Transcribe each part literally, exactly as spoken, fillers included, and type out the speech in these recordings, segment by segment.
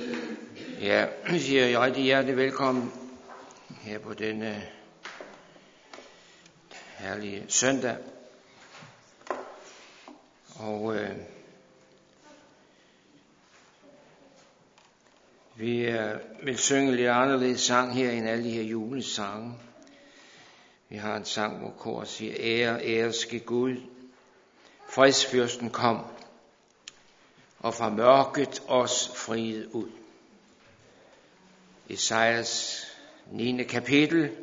Ja, jeg siger rigtig hjertelig velkommen her på denne herlige søndag. Og øh, vi øh, vil synge lidt anderledes sang her end alle de her julesange. Vi har en sang, hvor koret siger, ære, ære ske Gud. Fredsfyrsten kom, og fra mørket os friet ud. Esajas niende kapitel,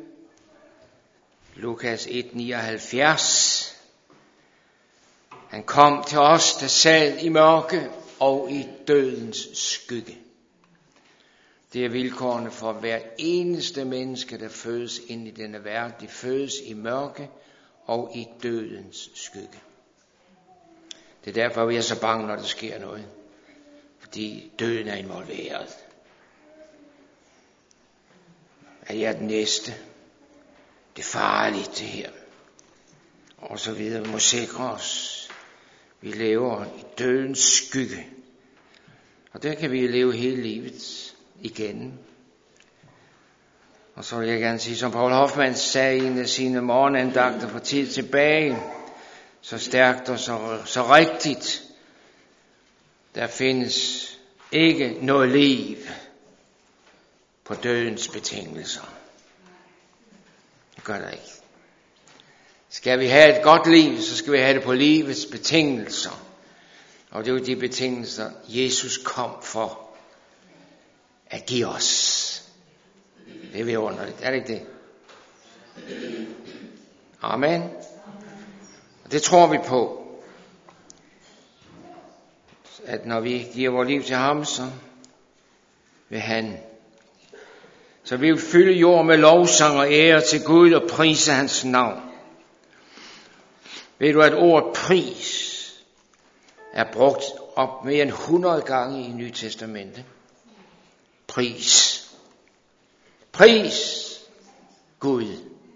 Lukas et nioghalvfjerds. Han kom til os, der sad i mørke og i dødens skygge. Det er vilkårene for hver eneste menneske, der fødes ind i denne verden. De fødes i mørke og i dødens skygge. Det er derfor, vi er så bange, når der sker noget. Fordi døden er involveret. Er jeg den næste? Det er farligt, det her. Og så videre. Vi må sikre os. Vi lever i dødens skygge. Og der kan vi leve hele livet igen. Og så vil jeg gerne sige, som Paul Hoffmann sagde i en af sine morgenandagter for tid tilbage, så stærkt og så, så rigtigt, der findes ikke noget liv på dødens betingelser. Det gør der ikke. Skal vi have et godt liv, så skal vi have det på livets betingelser. Og det er jo de betingelser, Jesus kom for at give os. Det er vidunderligt, er det ikke det? Amen. Og det tror vi på. At når vi giver vores liv til ham, så vil han. Så vi vil fylde jord med lovsang og ære til Gud og prise hans navn. Ved du, at ordet pris er brugt op mere end hundrede gange i Nye Testamente? Pris. Pris Gud.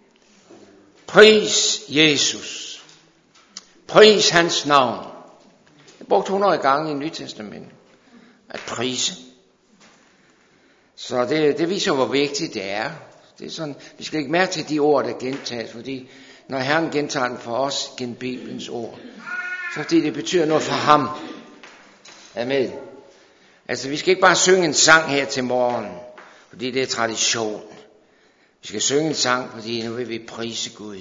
Pris Jesus. Pris hans navn. Det er brugt hundrede gange i Nye Testamente. At prise. Så det, det viser, hvor vigtigt det er. Det er sådan, vi skal ikke mærke til de ord, der gentages, fordi når Herren gentager den for os gennem Bibelens ord, så fordi det betyder noget for ham. Amen. Altså, vi skal ikke bare synge en sang her til morgen, fordi det er tradition. Vi skal synge en sang, fordi nu vil vi prise Gud.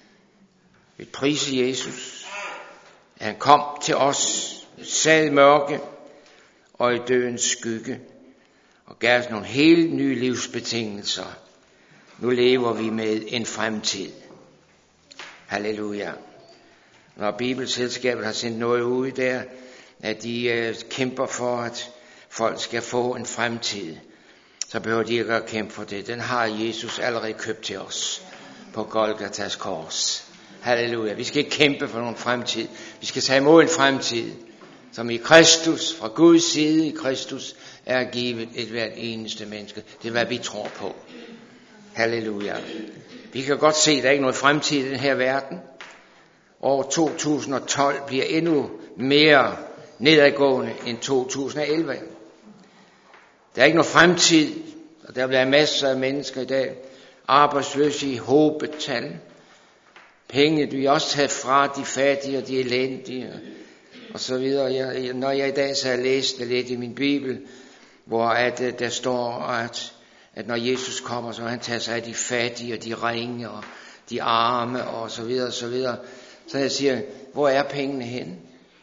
Vi prise Jesus. Han kom til os, sad i mørke og i dødens skygge, og gav os nogle helt nye livsbetingelser. Nu lever vi med en fremtid. Halleluja. Når Bibelselskabet har sendt noget ud der, at de øh, kæmper for, at folk skal få en fremtid, så behøver de ikke at kæmpe for det. Den har Jesus allerede købt til os på Golgatas kors. Halleluja. Vi skal ikke kæmpe for nogen fremtid. Vi skal tage imod en fremtid, som i Kristus, fra Guds side i Kristus, er givet et hvert eneste menneske. Det er, hvad vi tror på. Halleluja. Vi kan godt se, at der er ikke noget fremtid i den her verden. År to tusind og tolv bliver endnu mere nedadgående end to tusind og elleve. Der er ikke noget fremtid, og der bliver masser af mennesker i dag arbejdsløse i hobetal. Penge, du er også taget fra de fattige og de elendige, og så videre. Jeg, når jeg i dag så har læst det lidt i min bibel, hvor at, der står, at, at når Jesus kommer, så han tager sig af de fattige og de ringe og de arme og så videre og så videre. Så jeg siger, hvor er pengene henne?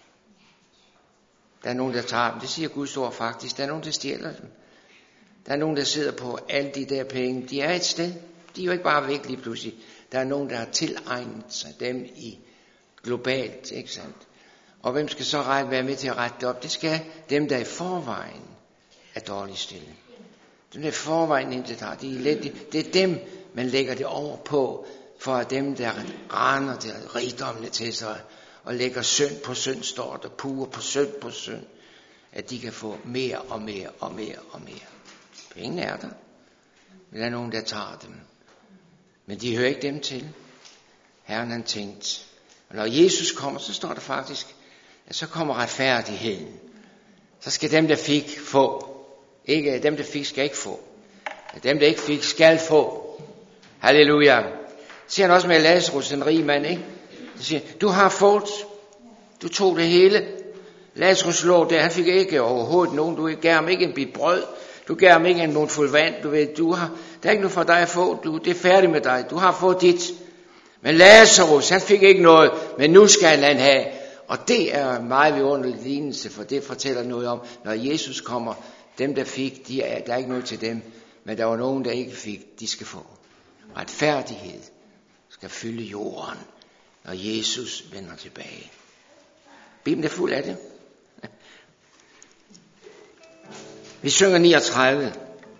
Der er nogen, der tager dem. Det siger Guds ord faktisk. Der er nogen, der stjæler dem. Der er nogen, der sidder på alle de der penge. De er et sted. De er jo ikke bare væk lige pludselig. Der er nogen, der har tilegnet sig dem i globalt, ikke sandt? Og hvem skal så ret være med til at rette det op? Det skal dem, der i forvejen er dårligt stillet. Dem, der i forvejen intet har, de er elendige. Det er dem, man lægger det over på, for at dem, der raner der rigdommene til sig, og lægger synd på synd, står der, puger på synd på synd, at de kan få mere og mere og mere og mere. Pengene er der, men der er nogen, der tager dem. Men de hører ikke dem til. Herren han tænkt. Og når Jesus kommer, så står der faktisk, at så kommer retfærdigheden. Så skal dem, der fik, få. Ikke dem, der fik, skal ikke få. Dem, der ikke fik, skal få. Halleluja. Så siger han også med Lazarus, den rige mand, ikke? Så siger, du har fået, du tog det hele. Lazarus lå der, han fik ikke overhovedet nogen, du gav ham ikke en bid brød, du gav ham ikke en mundfuld vand, du ved, du har, der er ikke noget for dig at få, du, det er færdigt med dig, du har fået dit. Men Lazarus, han fik ikke noget, men nu skal han have. Og det er meget vidunderlig lignelse, for det fortæller noget om, når Jesus kommer, dem der fik, de er, der er ikke noget til dem, men der var nogen, der ikke fik, de skal få. Retfærdighed skal fylde jorden, når Jesus vender tilbage. Bibelen er fuld af det. Vi synger niogtredive.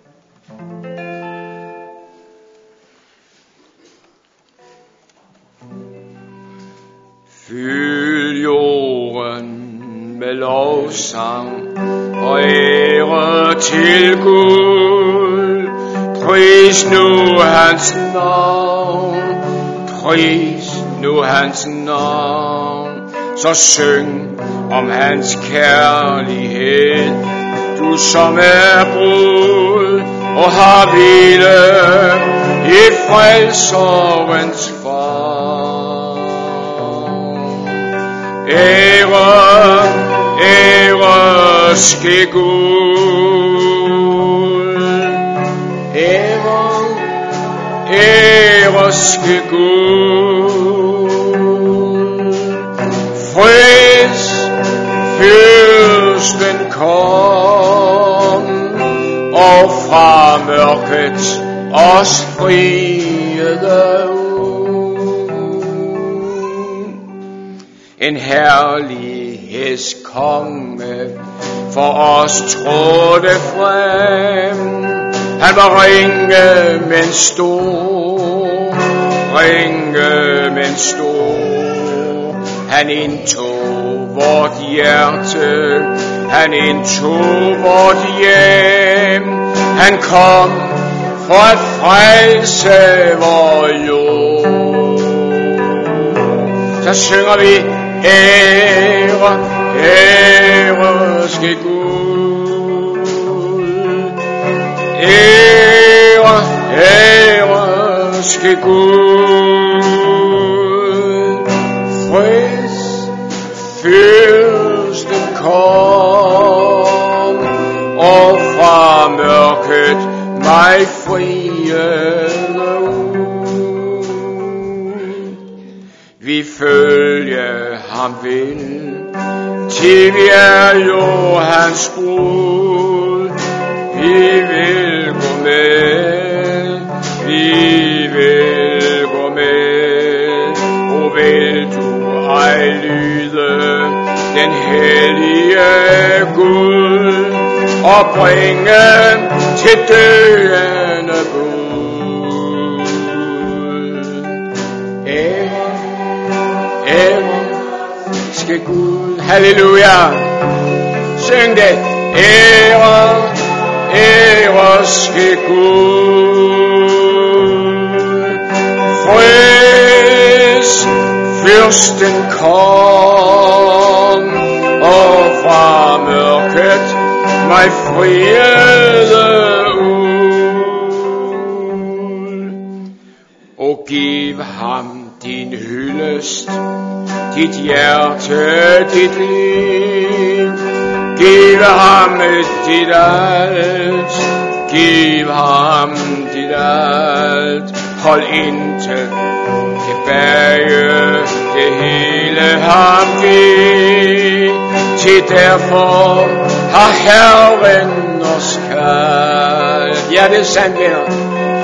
Fyld jorden med lovsang og ære til Gud. Pris nu hans navn, pris nu hans navn. Så syng om hans kærlighed, du som er brud og har hvile i frelserens favn. Ære, ære ske Gud. Ære, ære ske Gud. Fris fyrsten kom, og fra mørket os friede ud. En herlighedskonge for os trådte frem. Han var ringe, men stor, ringe, men stor. Han indtog vort hjerte, han indtog vort hjem. Han kom for at frelse vor jord. Så synger vi, ære, ære ske Gud. Ære, ære ske Gud. Fris fyrsten kom, og fra mørket mig friede ud. Vi følge ham vil, til vi er jo hans brud. Vi vil gå med, vi vil gå med. Og vil du ej lyde den hellige Gud, og bringe til døende bud. Ære, ære skal Gud. Halleluja. Syng det. Ære, ære skal Gud. Fris fyrsten kom, og fra mørket mig friede ud. Og giv ham din hyldest, dit hjerte, dit liv. Giv ham dit alt, giv ham dit alt. Hold intet tilbage, det hele ham giv. Til derfor har Herren os kaldt. Ja, det er sandt, venner.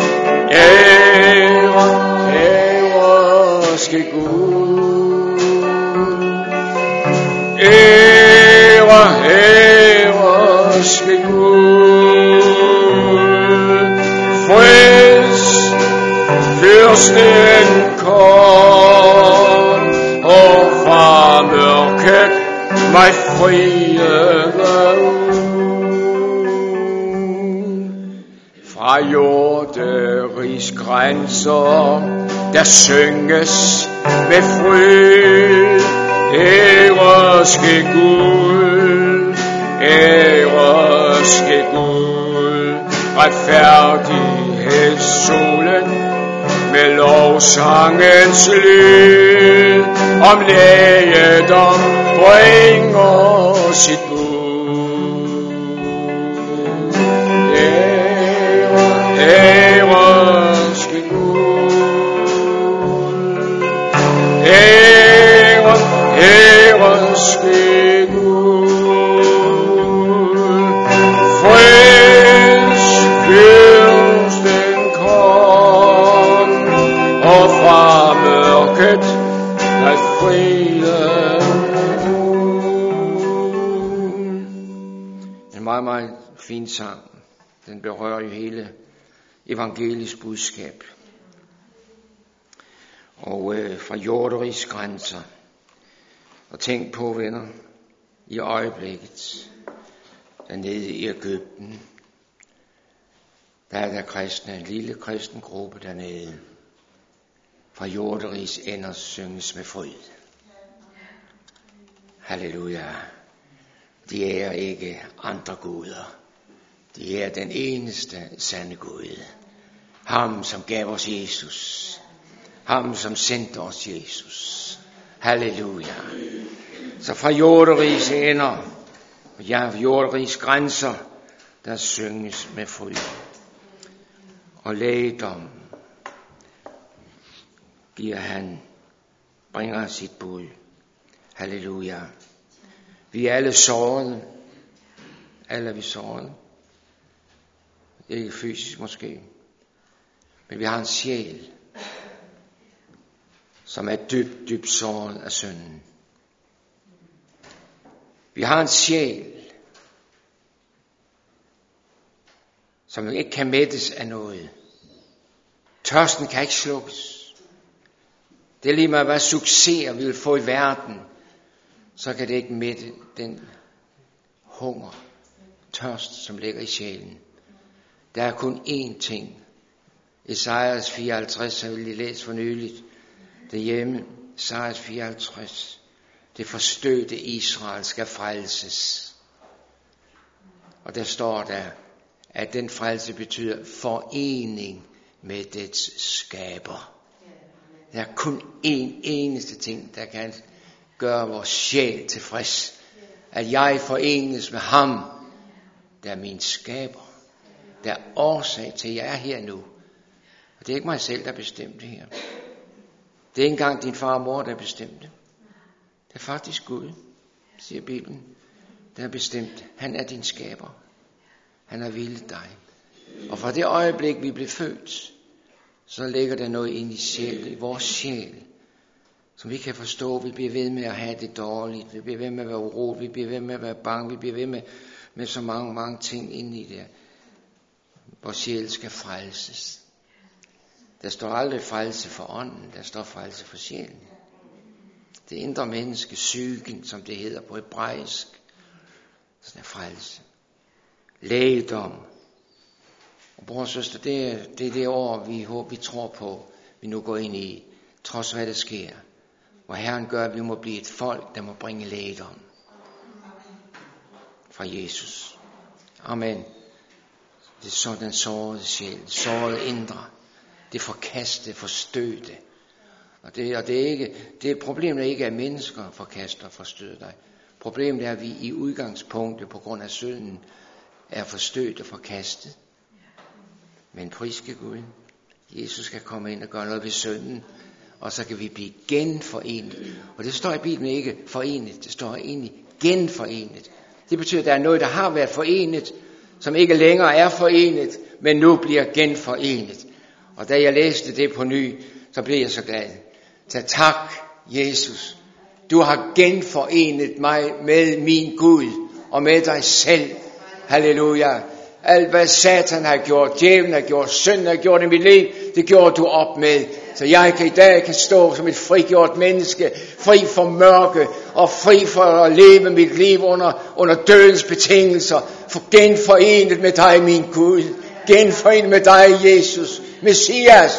Ære, ære skal Gud. Ære, ære skal Gud. Fris fyrsten kom, og fra mørket mig friede ud. Fra jorderigs grænser, der synges med fryd. Ære ske Gud, ære himmelske Gud, retfærdighedssolen med lovsangens lyd, om lægedom bringer sit bud. Ære, ære ske Gud, ære, ære ske Gud, frels fyrsten kom, og fra mørket at friden. En meget, meget fin sang. Den berører jo hele evangelisk budskab. Og øh, fra jorderigs grænser. Og tænk på, venner, i øjeblikket, dernede i Egypten, der er der kristne, en lille kristen gruppe dernede. Fra jorderigs ender synges med fryd. Halleluja. De er ikke andre guder. De er den eneste sande Gud. Ham, som gav os Jesus. Ham, som sendte os Jesus. Halleluja. Så fra jorderigs ender, ja, jorderigs grænser, der synges med fryd. Og lægedom giver han, bringer sit bud. Halleluja. Vi er alle sårede. Alle er vi sårede. Ikke fysisk måske. Men vi har en sjæl, som er dybt, dybt såret af synden. Vi har en sjæl, som ikke kan mættes af noget. Tørsten kan ikke slukkes. Det er lige med, hvad succeser vi vil få i verden, så kan det ikke mætte den hunger, tørst, som ligger i sjælen. Der er kun én ting. Esajas fireoghalvtreds har vi lige læst for nyligt. Derhjemme, Esajas fireoghalvtreds. Det forstødte Israel skal frelses. Og der står der, at den frelse betyder forening med dets skaber. Der er kun én eneste ting, der kan gøre vores sjæl tilfreds. At jeg forenes med ham, der er min skaber. Der er årsag til, at jeg er her nu. Og det er ikke mig selv, der bestemte det her. Det er ikke engang din far og mor, der bestemte. Det er faktisk Gud, siger Bibelen, der har bestemt. Han er din skaber. Han har villet dig. Og fra det øjeblik, vi blev født, så ligger der noget ind i sjælen, i vores sjæl, som vi kan forstå. Vi bliver ved med at have det dårligt. Vi bliver ved med at være urolige. Vi bliver ved med at være bange. Vi bliver ved med, med så mange, mange ting inde i det. Vores sjæl skal frelses. Der står aldrig frelse for ånden. Der står frelse for sjælen. Det indre menneske, psyken, som det hedder på hebraisk. Sådan er frelse. Lægedom. Og bror og søster, det er, det er det år, vi håber, vi tror på, vi nu går ind i, trods hvad der sker. Hvor Herren gør, at vi må blive et folk, der må bringe lægedom fra Jesus. Amen. Det er sådan sårede sjæl, sårede indre, det forkaste, forstødte. Og det, og det er ikke, det problemet er ikke, at mennesker forkaster og forstøder dig. Problemet er, at vi i udgangspunktet på grund af synden er forstødt og forkastet. Men priske Gud, Jesus skal komme ind og gøre noget ved synden, og så kan vi blive genforenet. Og det står i Bibelen ikke forenet, det står egentlig genforenet. Det betyder, at der er noget, der har været forenet, som ikke længere er forenet, men nu bliver genforenet. Og da jeg læste det på ny, så blev jeg så glad. Så tak, Jesus. Du har genforenet mig med min Gud og med dig selv. Halleluja. Alt hvad Satan har gjort, djævlen har gjort, synden har gjort i mit liv, det gjorde du op med. Så jeg kan i dag kan stå som et frigjort menneske, fri for mørke og fri for at leve mit liv under, under dødens betingelser. For genforenet med dig, min Gud. Genforenet med dig, Jesus, Messias.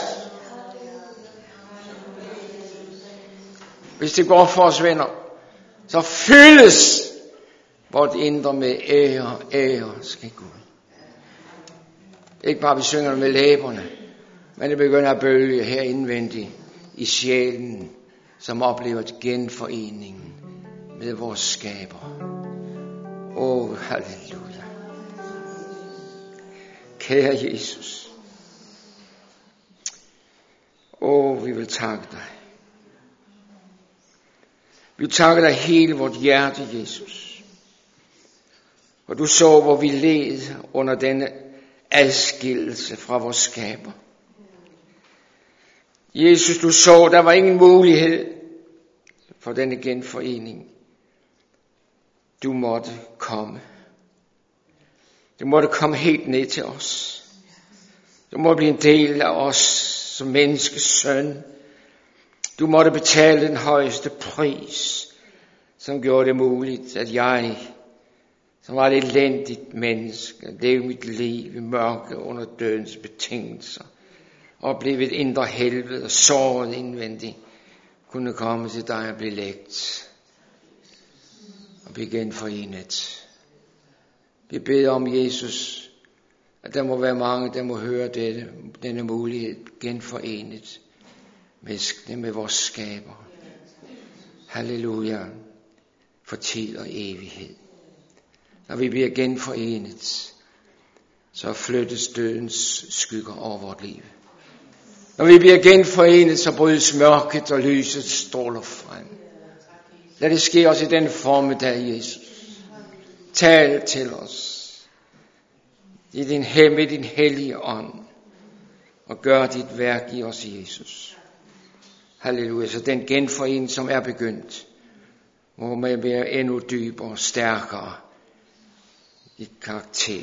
Hvis det går for os, venner, så fyldes vort indre med ære, ære skal Gud. Ikke bare vi synger med læberne, men det begynder at bølge her indvendigt i sjælen, som oplever genforeningen med vores skaber. Åh, oh, halleluja. Kære Jesus. Åh, oh, vi vil takke dig. Vi takker dig hele vort hjerte, Jesus. Og du så, hvor vi led under denne adskillelse fra vores skaber. Jesus, du så, der var ingen mulighed for denne genforening. Du måtte komme. Du måtte komme helt ned til os. Du måtte blive en del af os som menneskes søn. Du måtte betale den højeste pris, som gjorde det muligt, at jeg, som var et elendigt menneske, levede mit liv i mørke under dødens betingelser, og blev et indre helvede og såret indvendigt, kunne komme til dig og blive lægt og blive genforenet. Vi beder om, Jesus, at der må være mange, der må høre dette, denne mulighed genforenet med, med vores skaber. Halleluja, for tid og evighed. Når vi bliver genforenet, så flyttes dødens skygger over vort liv. Når vi bliver genforenet, så brydes mørket og lyset stråler frem. Lad det ske også i den formiddag, Jesus. Tal til os i din, med din hellige ånd, og gør dit værk i os, Jesus. Halleluja. Så den genforening, som er begyndt, må man være endnu dybere og stærkere i karakter.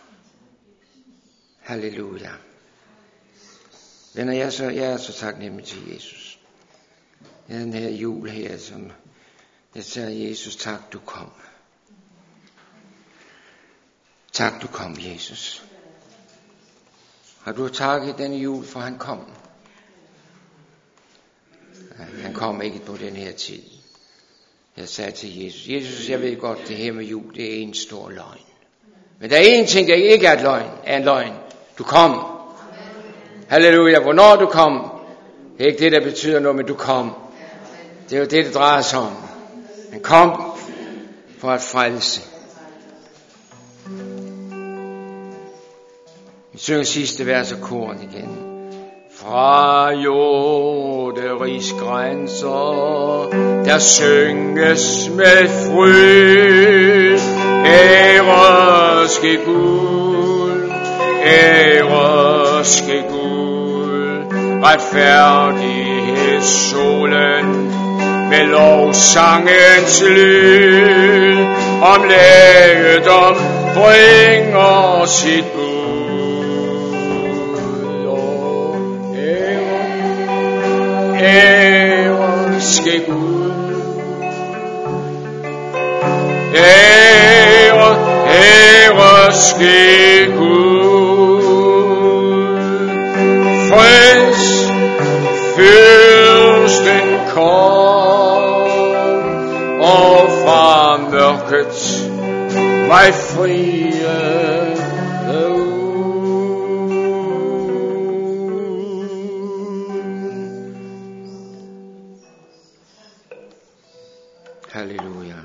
Halleluja. Venner, jeg er så, jeg er så taknemmelig til Jesus. Jeg er den her jul her, som jeg sagde, Jesus, tak du kom. Tak du kom, Jesus. Har du takket denne jul, for han kom? Han kom ikke på den her tid. Jeg sagde til Jesus, Jesus, jeg ved godt, det her med jul, det er en stor løgn. Men der er en ting, der ikke er et løgn, er en løgn. Du kom. Halleluja. Hvornår du kom, det er ikke det, der betyder noget, men du kom. Det er jo det, det drejer sig om. Han kom for at frelse. Vi synger sidste vers af koren igen. Fra jorderigs grænser, der synges med fryd. Ære ske Gud, ære ske Gud. Retfærdighedssolen med lovsangens lyd. Om lægedom bringer sit bud. Ære ske Gud. Ære, ære ske Gud. Frels fyrsten kom, og fra mørket mig frie. Halleluja.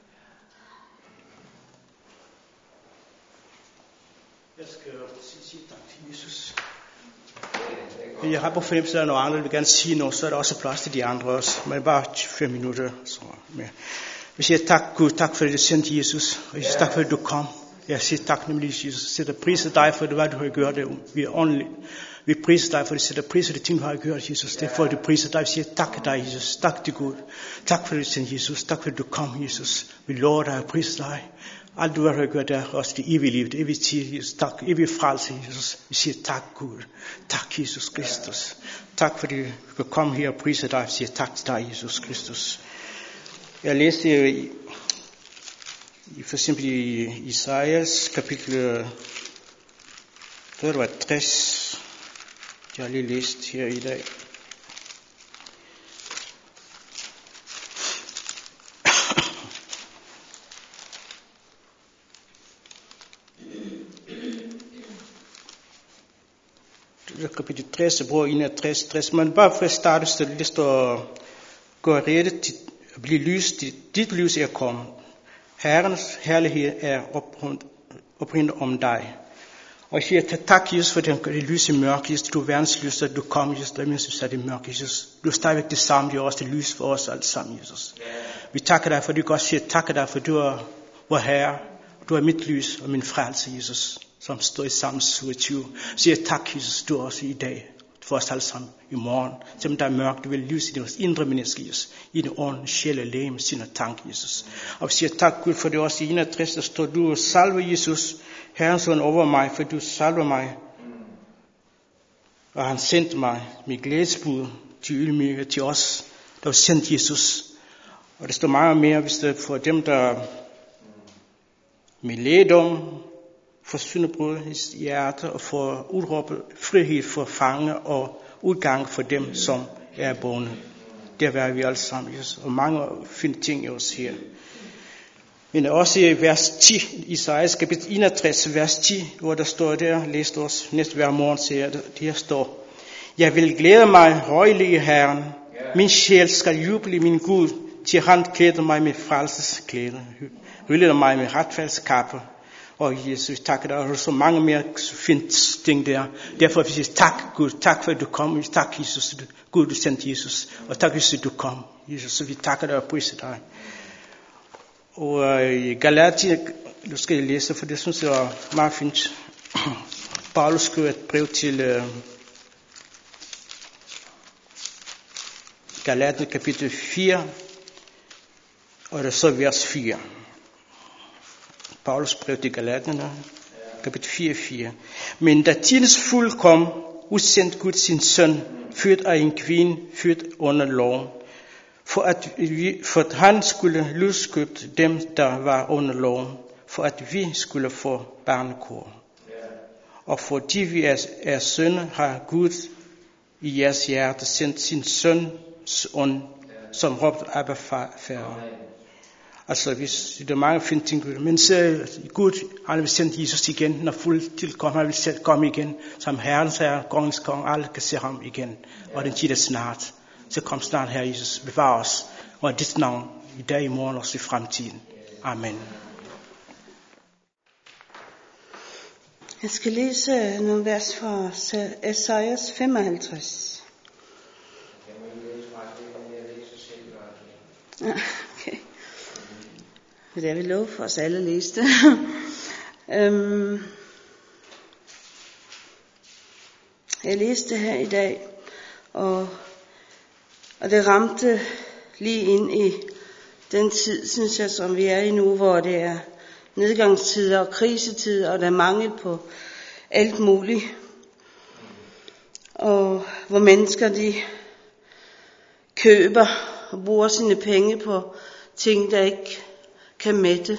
Jeg skal sige tak til Jesus. Jeg har på fornemmelse, at der er nogle andre, der vil gerne sige noget, så er der også plads til de andre også. Men bare fem minutter. Så mere. Jeg siger tak Gud, tak for det, du sendte Jesus. Og jeg siger tak for det, du kom. Jeg siger tak nemlig Jesus. Jeg sætter pris af dig for det, hvad du har gjort. Vi er åndeligt. Vi priser dig for det, sætter pris af det ting, du har gjort, Jesus. Det er for, at du priser dig. Vi siger tak til dig, Jesus. Tak til Gud. Tak for det, sendte Jesus. Tak for det, du kom, Jesus. Vi lover dig og priser dig. Alt du har gjort der, også det evige liv, det evige tid, Jesus. Tak, evige frelse, Jesus. Vi siger tak, Gud. Tak, Jesus Kristus. Tak for det, du kan komme her og prise dig. Vi siger tak til dig, Jesus Kristus. Jeg læste i, i for eksempel i Isaias kapitel, det var tres. Jeg har lige læst her i dag. kapitel tres, bror enogtres, tres. Men bare for at starte, så det står, gå rede til at blive lys, dit lys er kommet. Herrens herlighed er oprindet om dig. Og jeg siger, tak Jesus, for det lys i mørk, Jesus, du er verdens lys, at du kom, Jesus, der mens du sagde det mørk, Jesus. Du er stadigvæk det samme, det er også det lys for os alle sammen, Jesus. Vi takker dig, for du godt siger, takker dig, for du er vor Herre, du er mit lys og min frelse, Jesus, som står i Salme syvogtyve. Så siger tak, Jesus, du er også i dag, for os alle sammen i morgen. Selvom der er mørkt, du vil lyse i vores indre menneske, Jesus, i den ånd, sjæl og læme, sind og tanke, Jesus. Og vi siger tak, Gud, for det også i enogtres, der står, du salve Jesus, Herrens ånd over mig, for du salver mig. Og han sendte mig med glædesbud til ydmyge, til os, der var sendt Jesus. Og der står meget mere, hvis det er for dem, der med lægedom, for syndebrud i hjertet, og for udråbet frihed for fange og udgang for dem, som er bonde. Der var vi alle sammen, Jesus. Og mange fine ting i os her. Men også i vers ti, Isaias kapitel enogtres, vers ti, hvor der står der, læst os næste hver morgen, siger det, der står, jeg vil glæde mig højlig i Herren, min sjæl skal juble i min Gud, til han klæder mig med frelsesklæder, hylder mig med retfærdskappe. Og Jesus, tak, der er så mange mere fint ting der. Derfor vil jeg sige, tak Gud, tak for at du kom, tak Jesus, Gud du sendte Jesus, og tak Jesus, du kom, Jesus, så vi takker dig og priser dig. Og i Galatia, nu skal jeg læse, for det synes jeg er meget fint. Paulus skriver et brev til uh, Galatia kapitel fire, og det er så vers fire. Paulus brev til Galaterne, kapitel fire, fire. Men da tidens fuld kom, udsendte Gud sin søn, født af en kvinde, født under loven, for at, vi, for at han skulle løskøbe dem, der var under loven, for at vi skulle få barnekår. Og fordi vi er, er sønner, har Gud i jeres hjerte sendt sin søns ånd, som råbte Abba Fader. Altså, hvis det er mange fine ting, men så Gud, han vil sende Jesus igen, når fuld tilkommer, han vil selv komme igen, som Herren siger, kongens konge, alle kan se ham igen, og den tid er snart. Så kom snart, Herre Jesus, bevar os, og dit navn i dag, i morgen og i fremtiden. Amen. Jeg skal læse nogle vers fra Esajas femoghalvtreds. Okay. Det er vi lov for os alle at læse det. øhm, jeg læste det her i dag, og, og det ramte lige ind i den tid, synes jeg, som vi er i nu, hvor det er nedgangstider og krisetider, og der er mangel på alt muligt. Og hvor mennesker, de køber og bruger sine penge på ting, der ikke kan mætte.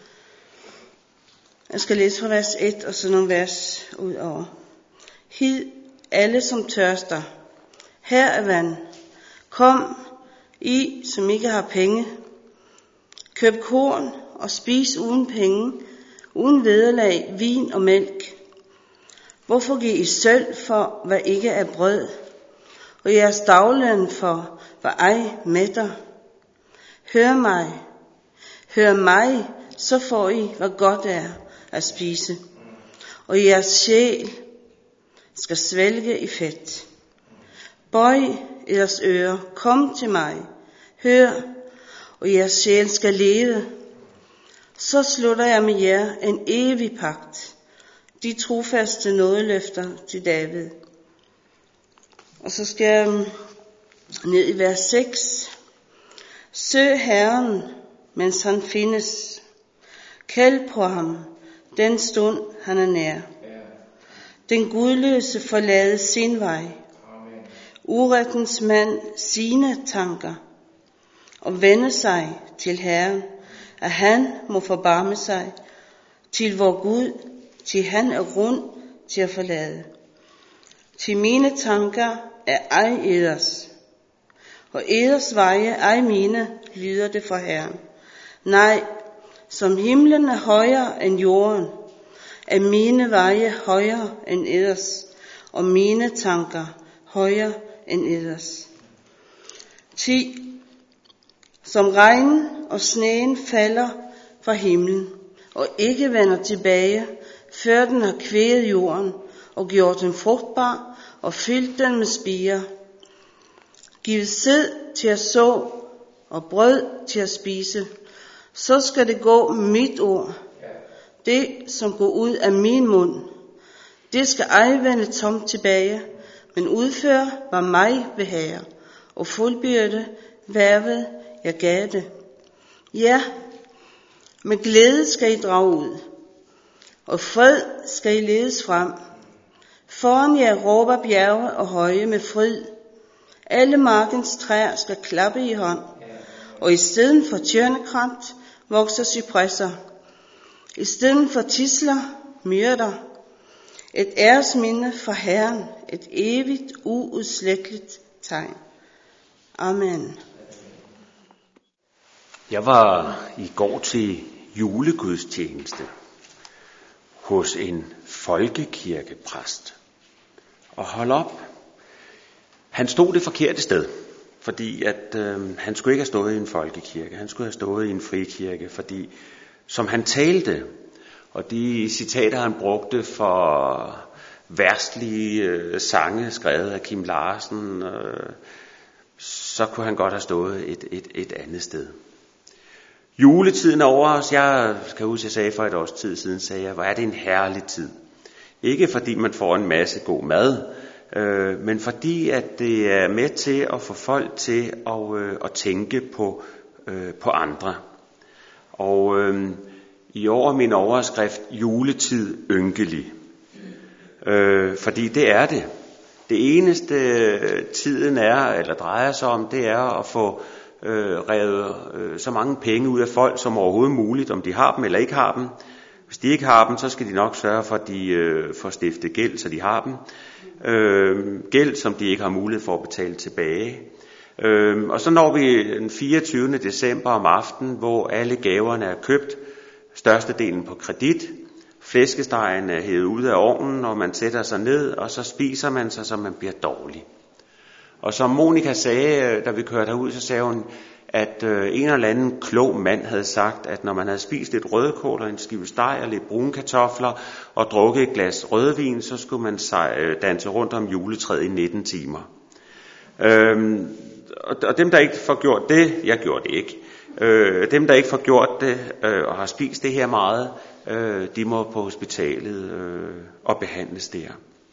Jeg skal læse fra vers et og så nogle vers ud over. Hid alle som tørster. Her er vand. Kom I, som ikke har penge. Køb korn og spis uden penge, uden vederlag, vin og mælk. Hvorfor giver I sølv for, hvad ikke er brød, og jeres dagløn for, hvad ej mætter? Hør mig, hør mig, så får I, hvad godt er at spise, og jeres sjæl skal svælge i fedt. Bøj jeres ører, kom til mig, hør, og jeres sjæl skal leve. Så slutter jeg med jer en evig pagt, de trofaste nådeløfter til David. Og så skal jeg ned i vers seks. Søg Herren, mens han findes. Kald på ham, den stund han er nær. Den gudløse forlade sin vej. Urettens mand sine tanker. Og vende sig til Herren, at han må forbarme sig til vor Gud, til han er rund til at forlade. Til mine tanker er ej eders, og eders veje ej mine, lyder det fra Herren. Nej, som himlen er højere end jorden, er mine veje højere end eders, og mine tanker højere end ellers. ti. Som regnen og sneen falder fra himlen, og ikke vender tilbage, før den har kvæget jorden og gjort den frugtbar og fyldt den med spirer. Giv sæd til at så og brød til at spise, så skal det gå mit ord, det som går ud af min mund. Det skal ej vende tomt tilbage, men udføre, hvad mig vil have, og fuldbyrde hvervet, jeg gav det. Ja, med glæde skal I drage ud, og fred skal I ledes frem. Foran jer råber bjerge og høje med fryd. Alle markens træer skal klappe i hånd, og i stedet for tjørnekrant vokser cypresser. I stedet for tisler, myrder. Et æresminde for Herren, et evigt, uudslætteligt tegn. Amen. Jeg var i går til julegudstjeneste hos en folkekirkepræst. Og hold op, han stod det forkerte sted, fordi at øh, han skulle ikke have stået i en folkekirke, han skulle have stået i en frikirke, fordi som han talte, og de citater han brugte for verdslige øh, sange skrevet af Kim Larsen, øh, så kunne han godt have stået et, et, et andet sted. Juletiden er over os. Jeg kan huske, jeg sagde for et års tid siden, sagde jeg, hvor er det en herlig tid. Ikke fordi man får en masse god mad, øh, men fordi at det er med til at få folk til at, øh, at tænke på, øh, på andre. Og øh, i år er min overskrift juletid ynkelig. Øh, fordi det er det. Det eneste tiden er, eller drejer sig om, det er at få øh, revet øh, så mange penge ud af folk som overhovedet muligt, om de har dem eller ikke har dem. Hvis de ikke har dem, så skal de nok sørge for, at de øh, får stiftet gæld, så de har dem. Øh, gæld, som de ikke har mulighed for at betale tilbage. Øh, og så når vi den fireogtyvende december om aftenen, hvor alle gaverne er købt, størstedelen på kredit. Flæskestegen er hævet ud af ovnen, og man sætter sig ned, og så spiser man sig, så man bliver dårlig. Og som Monika sagde, da vi kørte herud, så sagde hun, at en eller anden klog mand havde sagt, at når man havde spist lidt rødkål og en skive steg og lidt brune kartofler og drukket et glas rødvin, så skulle man danse rundt om juletræet i nitten timer. Øhm, og dem, der ikke får gjort det, jeg gjorde det ikke, øh, dem, der ikke får gjort det øh, og har spist det her meget, øh, de må på hospitalet øh, og behandles der.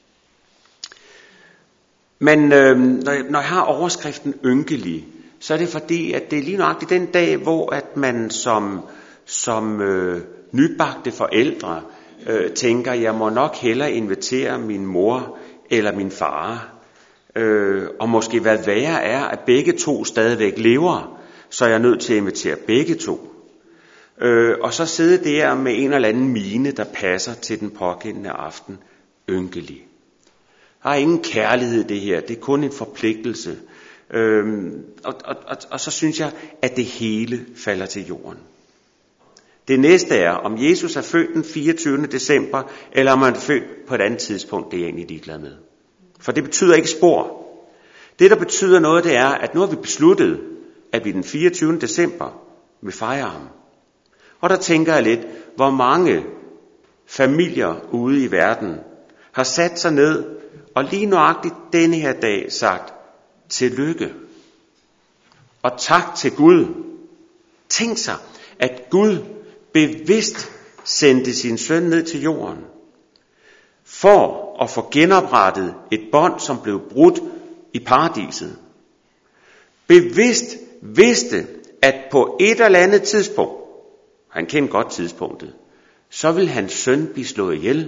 Men øh, når, jeg, når jeg har overskriften ynkelig, så er det fordi, at det er lige nøjagtigt den dag, hvor at man som, som øh, nybagte forældre øh, tænker, jeg må nok hellere invitere min mor eller min far. Øh, og måske hvad værre er, at begge to stadigvæk lever, så jeg er nødt til at invitere begge to. Øh, og så sidde der med en eller anden mine, der passer til den pågældende aften, ynkelig. Der er ingen kærlighed i det her, det er kun en forpligtelse. Øhm, og, og, og, og så synes jeg, at det hele falder til jorden. Det næste er, om Jesus er født den fireogtyvende december, eller om han er født på et andet tidspunkt, det er jeg egentlig ligeglad med. For det betyder ikke spor. Det, der betyder noget, det er, at nu har vi besluttet, at vi den fireogtyvende december vil fejre ham. Og der tænker jeg lidt, hvor mange familier ude i verden har sat sig ned og lige nøjagtigt denne her dag sagt, tillykke. Og tak til Gud. Tænk sig, at Gud bevidst sendte sin søn ned til jorden, for at få genoprettet et bånd, som blev brudt i paradiset. Bevidst vidste, at på et eller andet tidspunkt, han kendte godt tidspunktet, så vil hans søn blive slået ihjel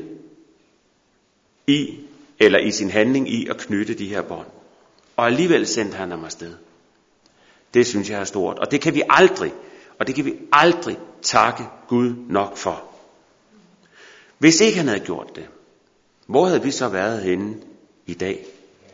i, eller i sin handling i at knytte de her bånd. Og alligevel sendte han ham afsted. Det synes jeg er stort. Og det kan vi aldrig, og det kan vi aldrig takke Gud nok for. Hvis ikke han havde gjort det, hvor havde vi så været henne i dag?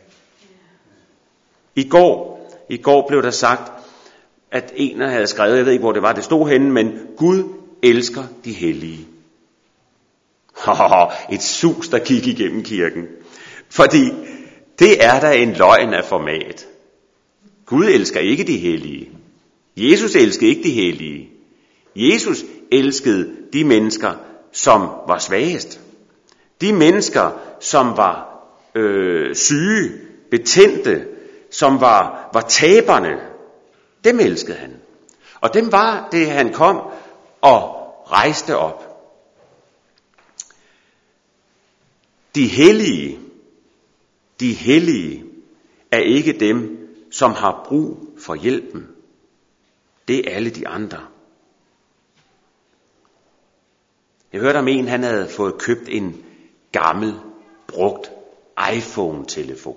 I går, i går blev der sagt, at en havde skrevet, jeg ved ikke hvor det var, det stod henne, men Gud elsker de hellige. Et sus, der gik igennem kirken. Fordi det er da en løgn af format. Gud elsker ikke de hellige. Jesus elskede ikke de hellige. Jesus elskede de mennesker, som var svagest. De mennesker, som var øh, syge, betændte, som var, var taberne. Dem elskede han. Og dem var det, han kom og rejste op. De hellige, de hellige er ikke dem, som har brug for hjælpen. Det er alle de andre. Jeg hørte om en, han havde fået købt en gammel, brugt iPhone-telefon.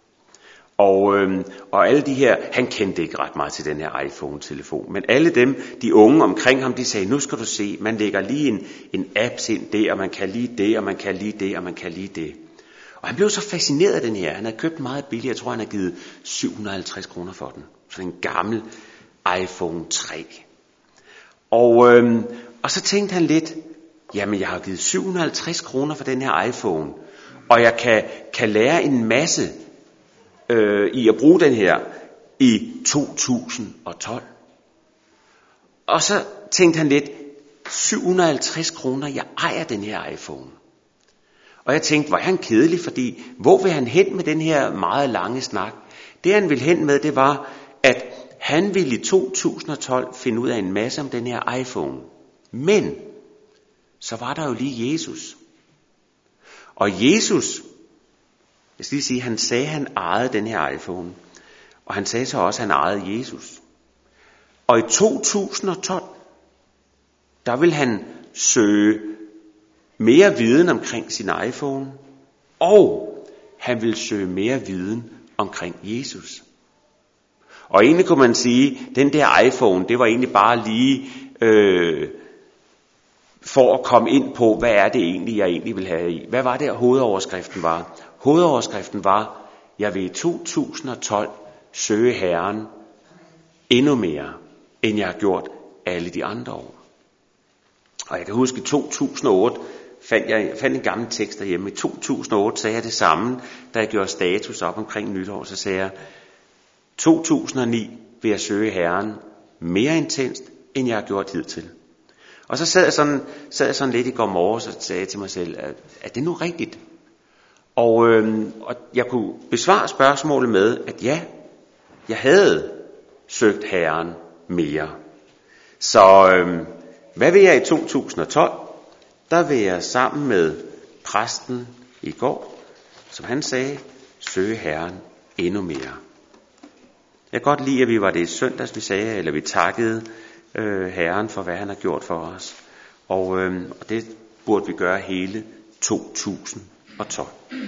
Og, øhm, og alle de her, han kendte ikke ret meget til den her iPhone-telefon, men alle dem, de unge omkring ham, de sagde, nu skal du se, man lægger lige en, en apps ind der, og man kan lige det, og man kan lige det, og man kan lige det. Og han blev så fascineret af den her. Han havde købt meget billigt. Jeg tror, han havde givet syv hundrede og halvtreds kroner for den. Sådan en gammel iPhone tre. Og, øhm, og så tænkte han lidt, jamen jeg har givet syv hundrede og halvtreds kroner for den her iPhone, og jeg kan, kan lære en masse øh, i at bruge den her i to tusind og tolv. Og så tænkte han lidt, syv hundrede og halvtreds kroner, jeg ejer den her iPhone. Og jeg tænkte, hvor er han kedelig, fordi hvor vil han hen med den her meget lange snak? Det han ville hen med, det var, at han ville i to tusind og tolv finde ud af en masse om den her iPhone. Men så var der jo lige Jesus. Og Jesus, jeg skal lige sige, han sagde, han ejede den her iPhone. Og han sagde så også, at han ejede Jesus. Og i to tusind og tolv, der vil han søge mere viden omkring sin iPhone, og han vil søge mere viden omkring Jesus. Og egentlig kunne man sige, den der iPhone, det var egentlig bare lige øh, for at komme ind på, hvad er det egentlig, jeg egentlig vil have i. Hvad var det, hovedoverskriften var? Hovedoverskriften var, jeg vil i to tusind og tolv søge Herren endnu mere, end jeg har gjort alle de andre år. Og jeg kan huske, i to tusind og otte fandt jeg fandt en gammel tekst derhjemme. I to tusind og otte sagde jeg det samme, da jeg gjorde status op omkring nytår. Så sagde jeg, to tusind og ni vil jeg søge Herren mere intenst, end jeg har gjort hidtil. Og så sad jeg sådan, sad jeg sådan lidt i går morges og sagde til mig selv, er, er det nu rigtigt? Og, øhm, og jeg kunne besvare spørgsmålet med, at ja, jeg havde søgt Herren mere. Så øhm, hvad vil jeg i to tusind og tolv? Der vil jeg sammen med præsten i går, som han sagde, søge Herren endnu mere. Jeg kan godt lide, at vi var det i søndags, vi sagde, eller vi takkede øh, Herren for, hvad han har gjort for os. Og, øh, og det burde vi gøre hele to tusind og tolv.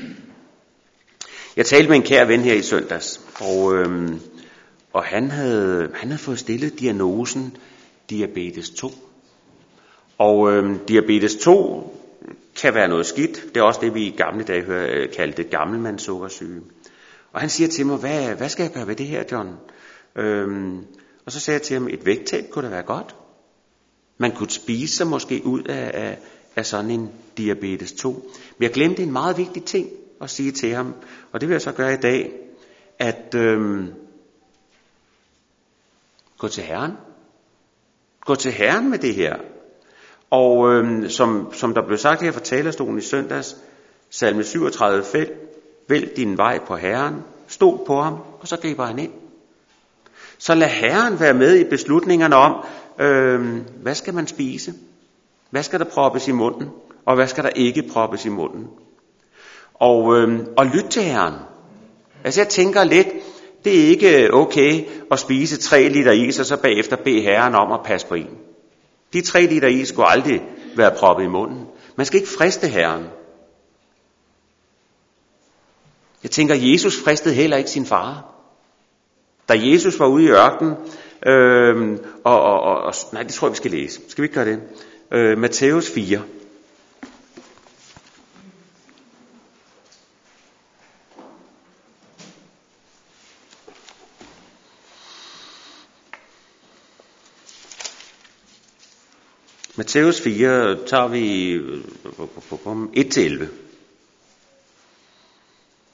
Jeg talte med en kær ven her i søndags, og, øh, og han, havde, han havde fået stillet diagnosen diabetes to. Og øh, diabetes to kan være noget skidt. Det er også det, vi i gamle dage hører, kaldte gammelmandssukkersyge. Og han siger til mig, hvad, hvad skal jeg gøre ved det her, John? Øhm, og så sagde jeg til ham, et vægttab kunne da være godt. Man kunne spise sig måske ud af, af, af sådan en diabetes to. Men jeg glemte en meget vigtig ting at sige til ham, og det vil jeg så gøre i dag, at øhm, gå til Herren. Gå til Herren med det her. Og øhm, som, som der blev sagt her fra talerstolen i søndags, salme syvogtredive, fem, vælg din vej på Herren, stol på ham, og så griber han ind. Så lad Herren være med i beslutningerne om, øhm, hvad skal man spise? Hvad skal der proppes i munden? Og hvad skal der ikke proppes i munden? Og, øhm, og lyt til Herren. Altså jeg tænker lidt, det er ikke okay at spise tre liter is, og så bagefter bede Herren om at passe på en. De tre liter is skulle aldrig være proppet i munden. Man skal ikke friste Herren. Jeg tænker, Jesus fristede heller ikke sin far. Da Jesus var ude i ørkenen, øh, og, og, og, og, nej, det tror jeg, vi skal læse. Skal vi ikke gøre det? Øh, Matthæus fire. Matthæus fire tager vi et til elleve.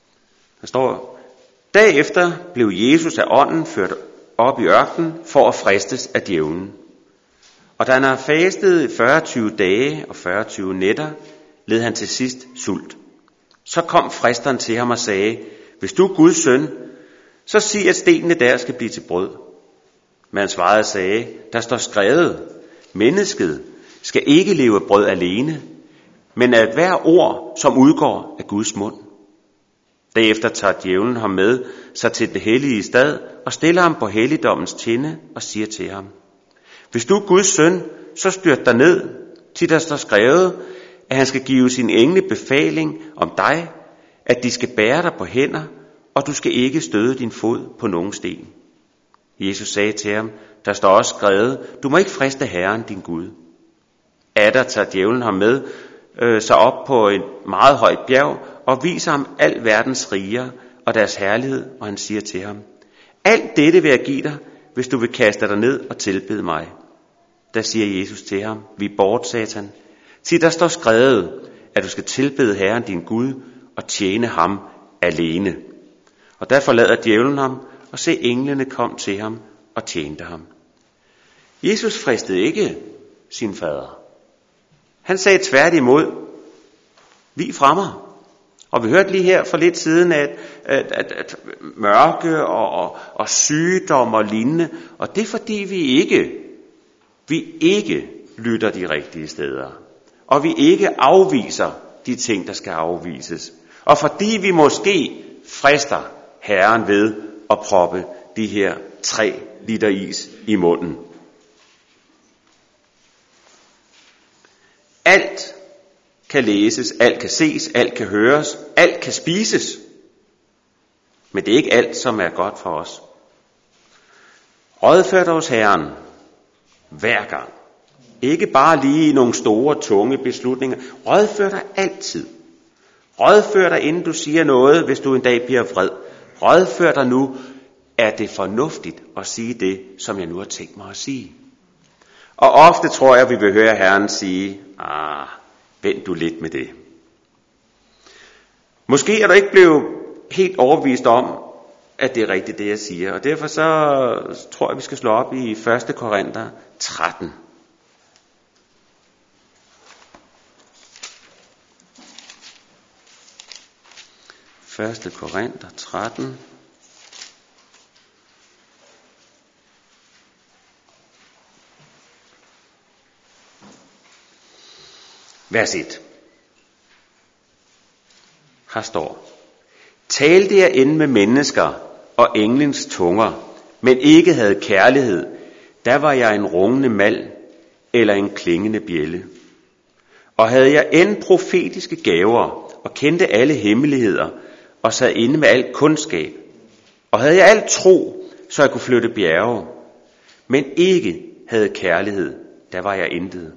Der står, derefter blev Jesus af ånden ført op i ørkenen for at fristes af djævlen. Og da han har fastet fyrre og tyve dage og fyrre og tyve nætter, led han til sidst sult. Så kom fristeren til ham og sagde, hvis du er Guds søn, så sig, at stenene der skal blive til brød. Men han svarede og sagde, der står skrevet, mennesket skal ikke leve af brød alene, men af hver ord, som udgår af Guds mund. Derefter tager djævlen ham med sig til det hellige stad og stiller ham på helligdommens tinde og siger til ham, hvis du er Guds søn, så styrt dig ned, til der står skrevet, at han skal give sin engle befaling om dig, at de skal bære dig på hænder, og du skal ikke støde din fod på nogen sten. Jesus sagde til ham, der står også skrevet, du må ikke friste Herren din Gud. Atter tager djævlen ham med øh, sig op på et meget højt bjerg, og viser ham al verdens riger og deres herlighed, og han siger til ham, alt dette vil jeg give dig, hvis du vil kaste dig ned og tilbede mig. Der siger Jesus til ham, vi er bort, Satan. Sig, der står skrevet, at du skal tilbede Herren din Gud og tjene ham alene. Og der forlader djævlen ham, og se englene kom til ham og tjente ham. Jesus fristede ikke sin fader. Han sagde tværtimod, vi fra mig. Og vi hørte lige her for lidt siden, at, at, at, at mørke og, og, og sygdom og lignende, og det er fordi vi ikke, vi ikke lytter de rigtige steder. Og vi ikke afviser de ting, der skal afvises. Og fordi vi måske frister Herren ved at proppe de her tre liter is i munden. Alt kan læses, alt kan ses, alt kan høres, alt kan spises. Men det er ikke alt, som er godt for os. Rådfør dig hos Herren hver gang. Ikke bare lige i nogle store, tunge beslutninger. Rådfør dig altid. Rådfør dig, inden du siger noget, hvis du en dag bliver vred. Rådfør dig nu, er det fornuftigt at sige det, som jeg nu har tænkt mig at sige. Og ofte tror jeg, vi vil høre Herren sige, ah, vent du lidt med det. Måske er du ikke blevet helt overbevist om, at det er rigtigt, det jeg siger. Og derfor så tror jeg, vi skal slå op i første Korinther tretten. første Korinther tretten. Vers et. Her står, talte jeg end med mennesker og englens tunger, men ikke havde kærlighed, der var jeg en rungende mal eller en klingende bjælde. Og havde jeg end profetiske gaver og kendte alle hemmeligheder og sad inde med al kundskab, og havde jeg alt tro, så jeg kunne flytte bjerge, men ikke havde kærlighed, der var jeg intet.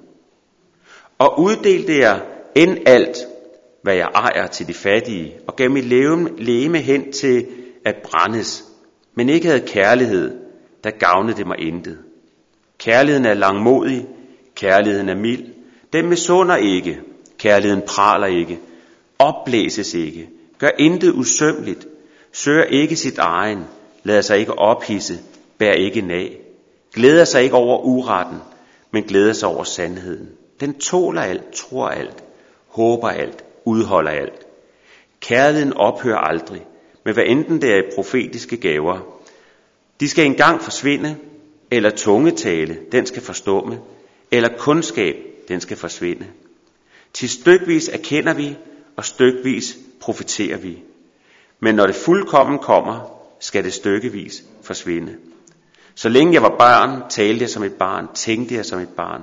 Og uddelte jeg end alt, hvad jeg ejer til de fattige, og gav mit legeme hen til at brændes, men ikke havde kærlighed, der gavnede det mig intet. Kærligheden er langmodig, kærligheden er mild, den misunder ikke, kærligheden praler ikke, opblæses ikke, gør intet usømmeligt, søger ikke sit egen, lader sig ikke ophidse, bærer ikke nag, glæder sig ikke over uretten, men glæder sig over sandheden. Den tåler alt, tror alt, håber alt, udholder alt. Kærligheden ophører aldrig, men hvad enten det er profetiske gaver, de skal engang forsvinde, eller tungetale, den skal forstumme, eller kundskab, den skal forsvinde. Til stykvis erkender vi, og stykvis profeterer vi. Men når det fuldkommen kommer, skal det stykkevis forsvinde. Så længe jeg var barn, talte jeg som et barn, tænkte jeg som et barn,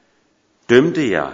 dømte jeg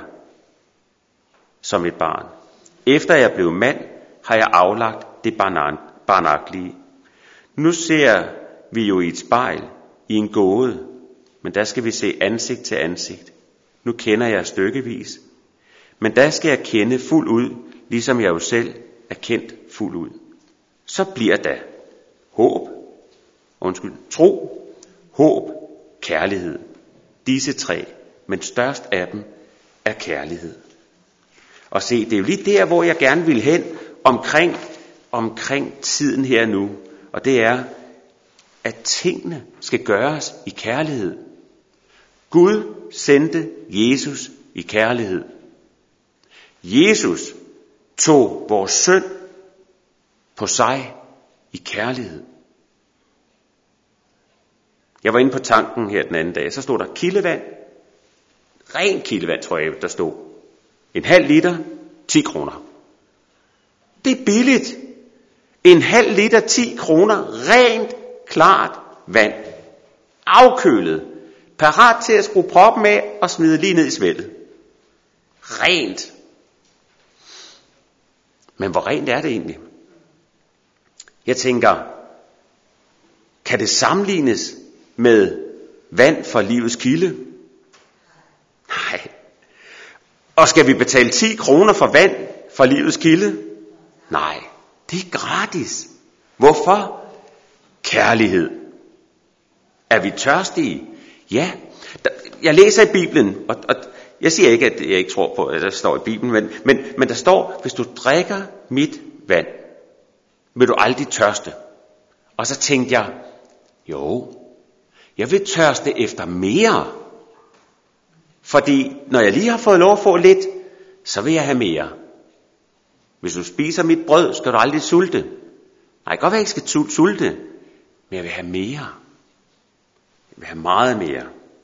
som et barn. Efter jeg blev mand, har jeg aflagt det barnagtige. Nu ser vi jo i et spejl, i en gåde, men der skal vi se ansigt til ansigt. Nu kender jeg stykkevis, men der skal jeg kende fuldt ud, ligesom jeg jo selv er kendt fuldt ud. Så bliver der håb, undskyld, tro, håb, kærlighed. Disse tre, men størst af dem er kærlighed. Og se, det er jo lige der, hvor jeg gerne vil hen omkring omkring tiden her nu, og det er, at tingene skal gøres i kærlighed. Gud sendte Jesus i kærlighed. Jesus tog vores synd på sig i kærlighed. Jeg var inde på tanken her den anden dag, så stod der kildevand, ren kildevand tror jeg, der stod. En halv liter, ti kroner. Det er billigt. En halv liter, ti kroner, rent, klart vand. Afkølet. Parat til at skrue proppen af og smide lige ned i svældet. Rent. Men hvor rent er det egentlig? Jeg tænker, kan det sammenlignes med vand fra livets kilde? Nej. Og skal vi betale ti kroner for vand fra livets kilde? Nej, det er gratis. Hvorfor? Kærlighed. Er vi tørstige? Ja. Jeg læser i Bibelen, og, og jeg siger ikke, at jeg ikke tror på, at der står i Bibelen, men, men, men der står, hvis du drikker mit vand, vil du aldrig tørste. Og så tænkte jeg, jo, jeg vil tørste efter mere. Fordi når jeg lige har fået lov at få lidt, så vil jeg have mere. Hvis du spiser mit brød, skal du aldrig sulte. Nej, godt være, jeg ikke skal sulte, men jeg vil have mere. Jeg vil have meget mere.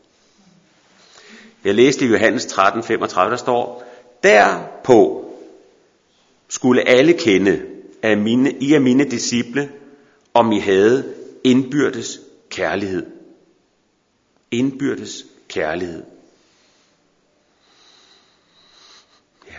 Jeg læste i Johannes tretten femogtredive, der står, derpå skulle alle kende, at mine, I er mine disciple, om I havde indbyrdes kærlighed. Indbyrdes kærlighed. Ja.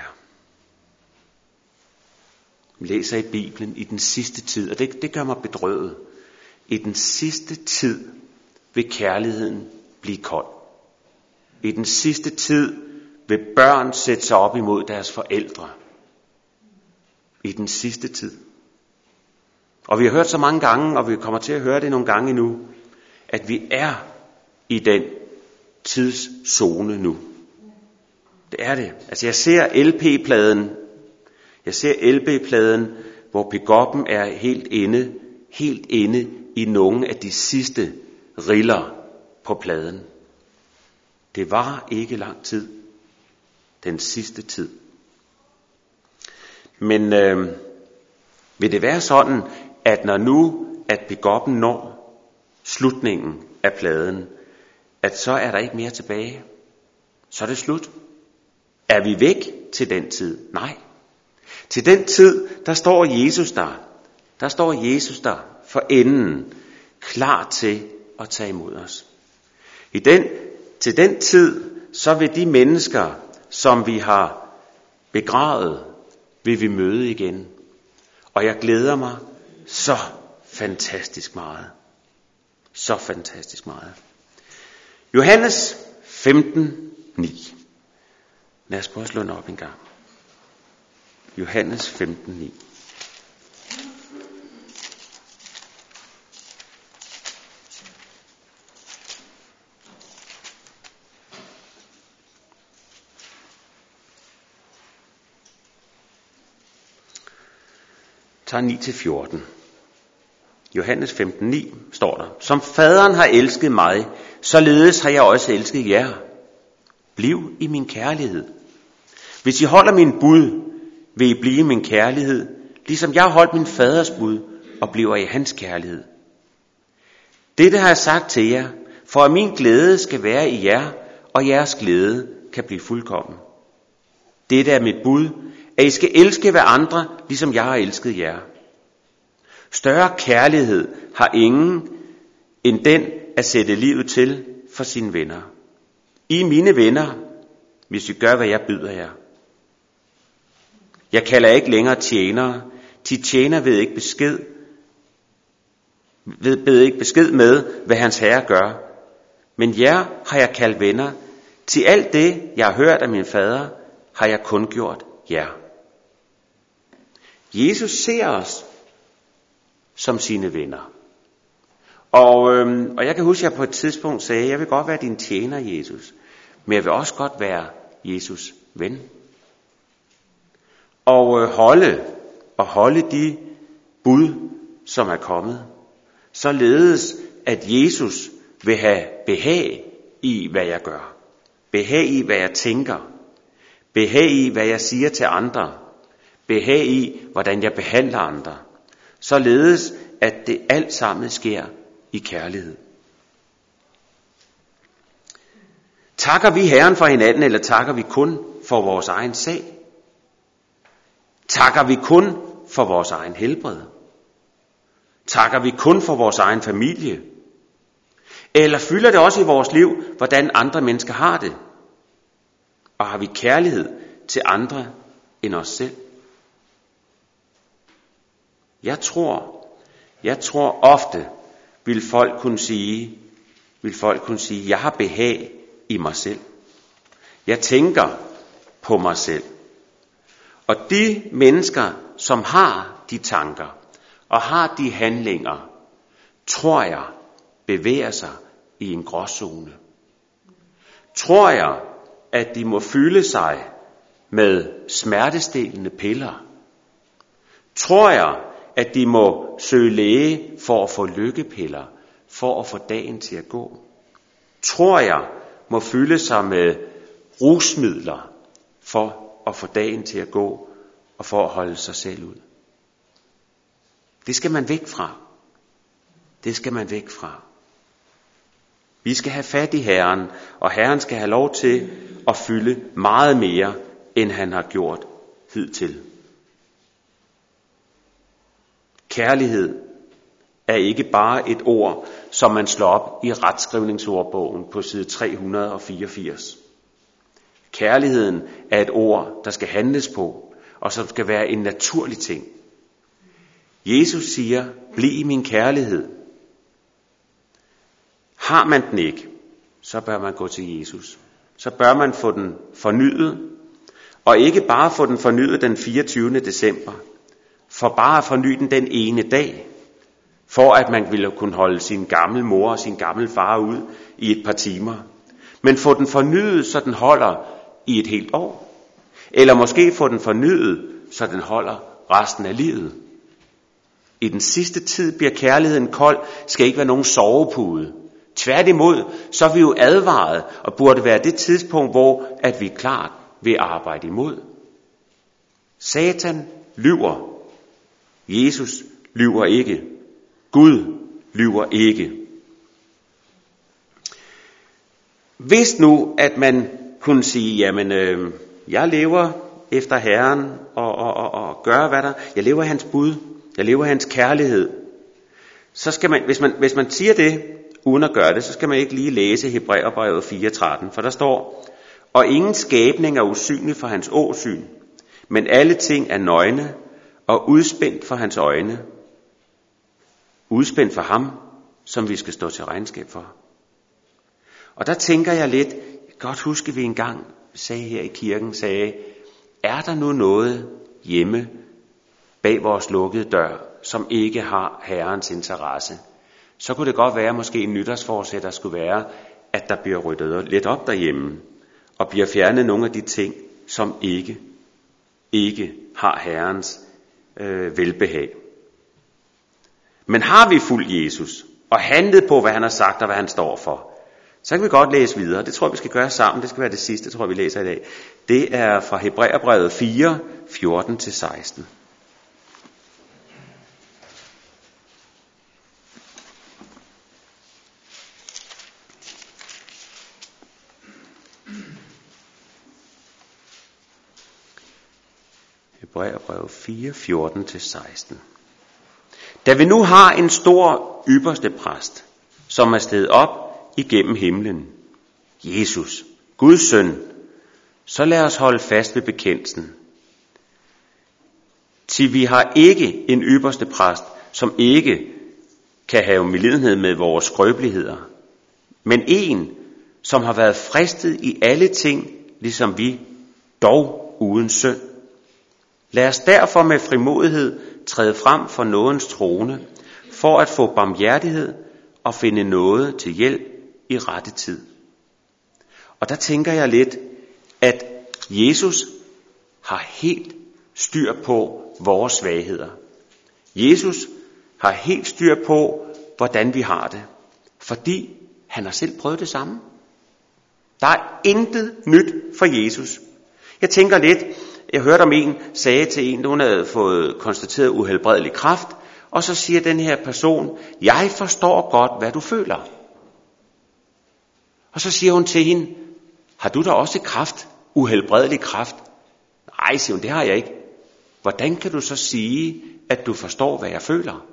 Vi læser i Bibelen i den sidste tid, og det, det gør mig bedrøvet. I den sidste tid vil kærligheden blive kold. I den sidste tid vil børn sætte sig op imod deres forældre. I den sidste tid. Og vi har hørt så mange gange, og vi kommer til at høre det nogle gange endnu, at vi er i den tidszone nu. Det er det. Altså jeg ser L P-pladen, jeg ser L P-pladen, hvor pick-up'en er helt inde, helt inde i nogle af de sidste riller på pladen. Det var ikke lang tid. Den sidste tid. Men øh, vil det være sådan, at når nu at pick-up'en når slutningen af pladen, at så er der ikke mere tilbage? Så er det slut. Er vi væk til den tid? Nej. Til den tid, der står Jesus der. Der står Jesus der for enden, klar til at tage imod os. I den, til den tid, så vil de mennesker, som vi har begravet, vil vi møde igen. Og jeg glæder mig så fantastisk meget. Så fantastisk meget. Johannes femten ni. Lad os prøve at slå den op en gang. Johannes femten ni. ni til fjorten. Johannes femten ni står der. Som faderen har elsket mig, således har jeg også elsket jer. Bliv i min kærlighed. Hvis I holder min bud, vil I blive i min kærlighed, ligesom jeg har holdt min faders bud og bliver i hans kærlighed. Dette har jeg sagt til jer, for at min glæde skal være i jer, og jeres glæde kan blive fuldkommen. Dette er mit bud, at I skal elske hver andre, ligesom jeg har elsket jer. Større kærlighed har ingen end den at sætte livet til for sine venner. I er mine venner, hvis I gør, hvad jeg byder jer. Jeg kalder ikke længere tjenere, de tjener ved ikke besked, ved, ved ikke besked med, hvad hans herre gør. Men jer har jeg kaldt venner. Til alt det, jeg har hørt af min fader, har jeg kun gjort jer. Jesus ser os som sine venner. Og, øhm, og jeg kan huske, at jeg på et tidspunkt sagde, jeg vil godt være din tjener, Jesus, men jeg vil også godt være Jesus' ven. Og øh, holde, og holde de bud, som er kommet, således at Jesus vil have behag i, hvad jeg gør. Behag i, hvad jeg tænker. Behag i, hvad jeg siger til andre. Behag i, hvordan jeg behandler andre. Således at det alt sammen sker i kærlighed. Takker vi Herren for hinanden, eller takker vi kun for vores egen sag? Takker vi kun for vores egen helbred? Takker vi kun for vores egen familie? Eller fylder det også i vores liv, hvordan andre mennesker har det? Og har vi kærlighed til andre end os selv? Jeg tror, jeg tror ofte vil folk kunne sige, vil folk kunne sige, jeg har behag i mig selv. Jeg tænker på mig selv. Og de mennesker, som har de tanker og har de handlinger, tror jeg, bevæger sig i en gråzone. Tror jeg, at de må fylde sig med smertestillende piller. Tror jeg, at de må søge læge for at få lykkepiller, for at få dagen til at gå. Tror jeg, må fylde sig med rusmidler for at få dagen til at gå og for at holde sig selv ud. Det skal man væk fra. Det skal man væk fra. Vi skal have fat i Herren, og Herren skal have lov til at fylde meget mere, end han har gjort hidtil. Kærlighed er ikke bare et ord, som man slår op i retskrivningsordbogen på side tre hundrede og fireogfirs. Kærligheden er et ord, der skal handles på, og som skal være en naturlig ting. Jesus siger, bliv i min kærlighed. Har man den ikke, så bør man gå til Jesus. Så bør man få den fornyet, og ikke bare få den fornyet den fireogtyvende december, for bare at forny den den ene dag, for at man ville kunne holde sin gamle mor og sin gamle far ud i et par timer. Men få den fornyet, så den holder i et helt år. Eller måske få den fornyet, så den holder resten af livet. I den sidste tid bliver kærligheden kold, skal ikke være nogen sovepude. Tværtimod, så er vi jo advaret, og burde være det tidspunkt, hvor at vi klart vil arbejde imod. Satan lyver. Jesus lyver ikke. Gud lyver ikke. Hvis nu, at man kunne sige, jamen, øh, jeg lever efter Herren, og, og, og, og gør hvad der, jeg lever hans bud, jeg lever hans kærlighed, så skal man, hvis man, hvis man siger det, uden at gøre det, så skal man ikke lige læse Hebræerbrevet fire tretten, for der står, og ingen skabning er usynlig for hans åsyn, men alle ting er nøgne og udspændt for hans øjne. Udspændt for ham, som vi skal stå til regnskab for. Og der tænker jeg lidt, jeg kan godt huske, at vi engang sagde her i kirken, sagde, er der nu noget hjemme bag vores lukkede dør, som ikke har Herrens interesse? Så kunne det godt være, måske en nytårsforsæt, der skulle være, at der bliver ryddet lidt op derhjemme, og bliver fjernet nogle af de ting, som ikke, ikke har Herrens øh, velbehag. Men har vi fulgt Jesus, og handlet på, hvad han har sagt, og hvad han står for, så kan vi godt læse videre. Det tror jeg, vi skal gøre sammen. Det skal være det sidste, tror jeg, vi læser i dag. Det er fra Hebræerbrevet fire, fjorten til seksten. Hebræerbrevet fire, fjorten til seksten. Da vi nu har en stor ypperste præst, som er steget op igennem himlen, Jesus, Guds søn, så lad os holde fast ved bekendelsen. Til vi har ikke en ypperste præst, som ikke kan have medlidenhed med vores skrøbeligheder, men en, som har været fristet i alle ting, ligesom vi, dog uden synd. Lad os derfor med frimodighed træde frem for nådens trone, for at få barmhjertighed og finde nåde til hjælp i rette tid. Og der tænker jeg lidt, at Jesus har helt styr på vores svagheder. Jesus har helt styr på, hvordan vi har det, fordi han har selv prøvet det samme. Der er intet nyt for Jesus. Jeg tænker lidt, jeg hørte om en, sagde til en, hun havde fået konstateret uhelbredelig kræft, og så siger den her person, jeg forstår godt, hvad du føler. Og så siger hun til hende, har du da også kræft, uhelbredelig kræft? Nej, siger hun, det har jeg ikke. Hvordan kan du så sige, at du forstår, hvad jeg føler?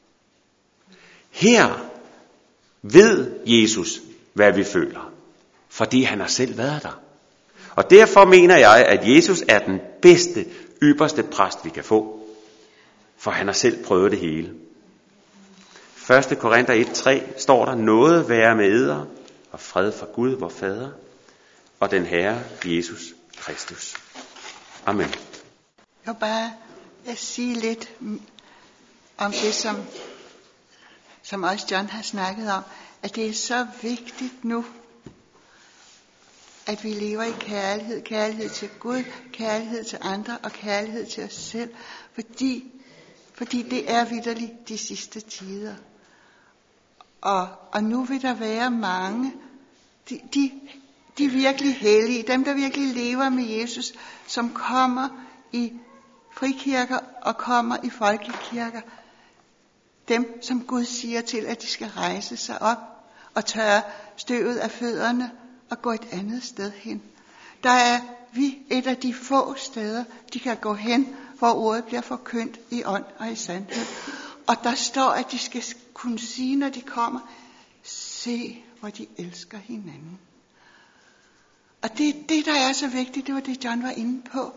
Her ved Jesus, hvad vi føler, fordi han har selv været der. Og derfor mener jeg, at Jesus er den bedste, ypperste præst, vi kan få. For han har selv prøvet det hele. første Korinther et tre står der, noget være med eder, og fred for Gud, vor Fader, og den Herre Jesus Kristus. Amen. Jeg vil bare jeg sige lidt om det, som, som også John har snakket om, at det er så vigtigt nu, at vi lever i kærlighed. Kærlighed til Gud, kærlighed til andre og kærlighed til os selv. Fordi, fordi det er vitterligt de sidste tider. Og, og nu vil der være mange, de, de, de virkelig hellige, dem der virkelig lever med Jesus, som kommer i frikirker og kommer i folkekirker. Dem, som Gud siger til, at de skal rejse sig op og tørre støvet af fødderne og gå et andet sted hen. Der er vi et af de få steder, de kan gå hen, hvor ordet bliver forkyndt i ånd og i sandhed. Og der står, at de skal kunne sige, når de kommer, se, hvor de elsker hinanden. Og det, det der er så vigtigt, det var det, John var inde på.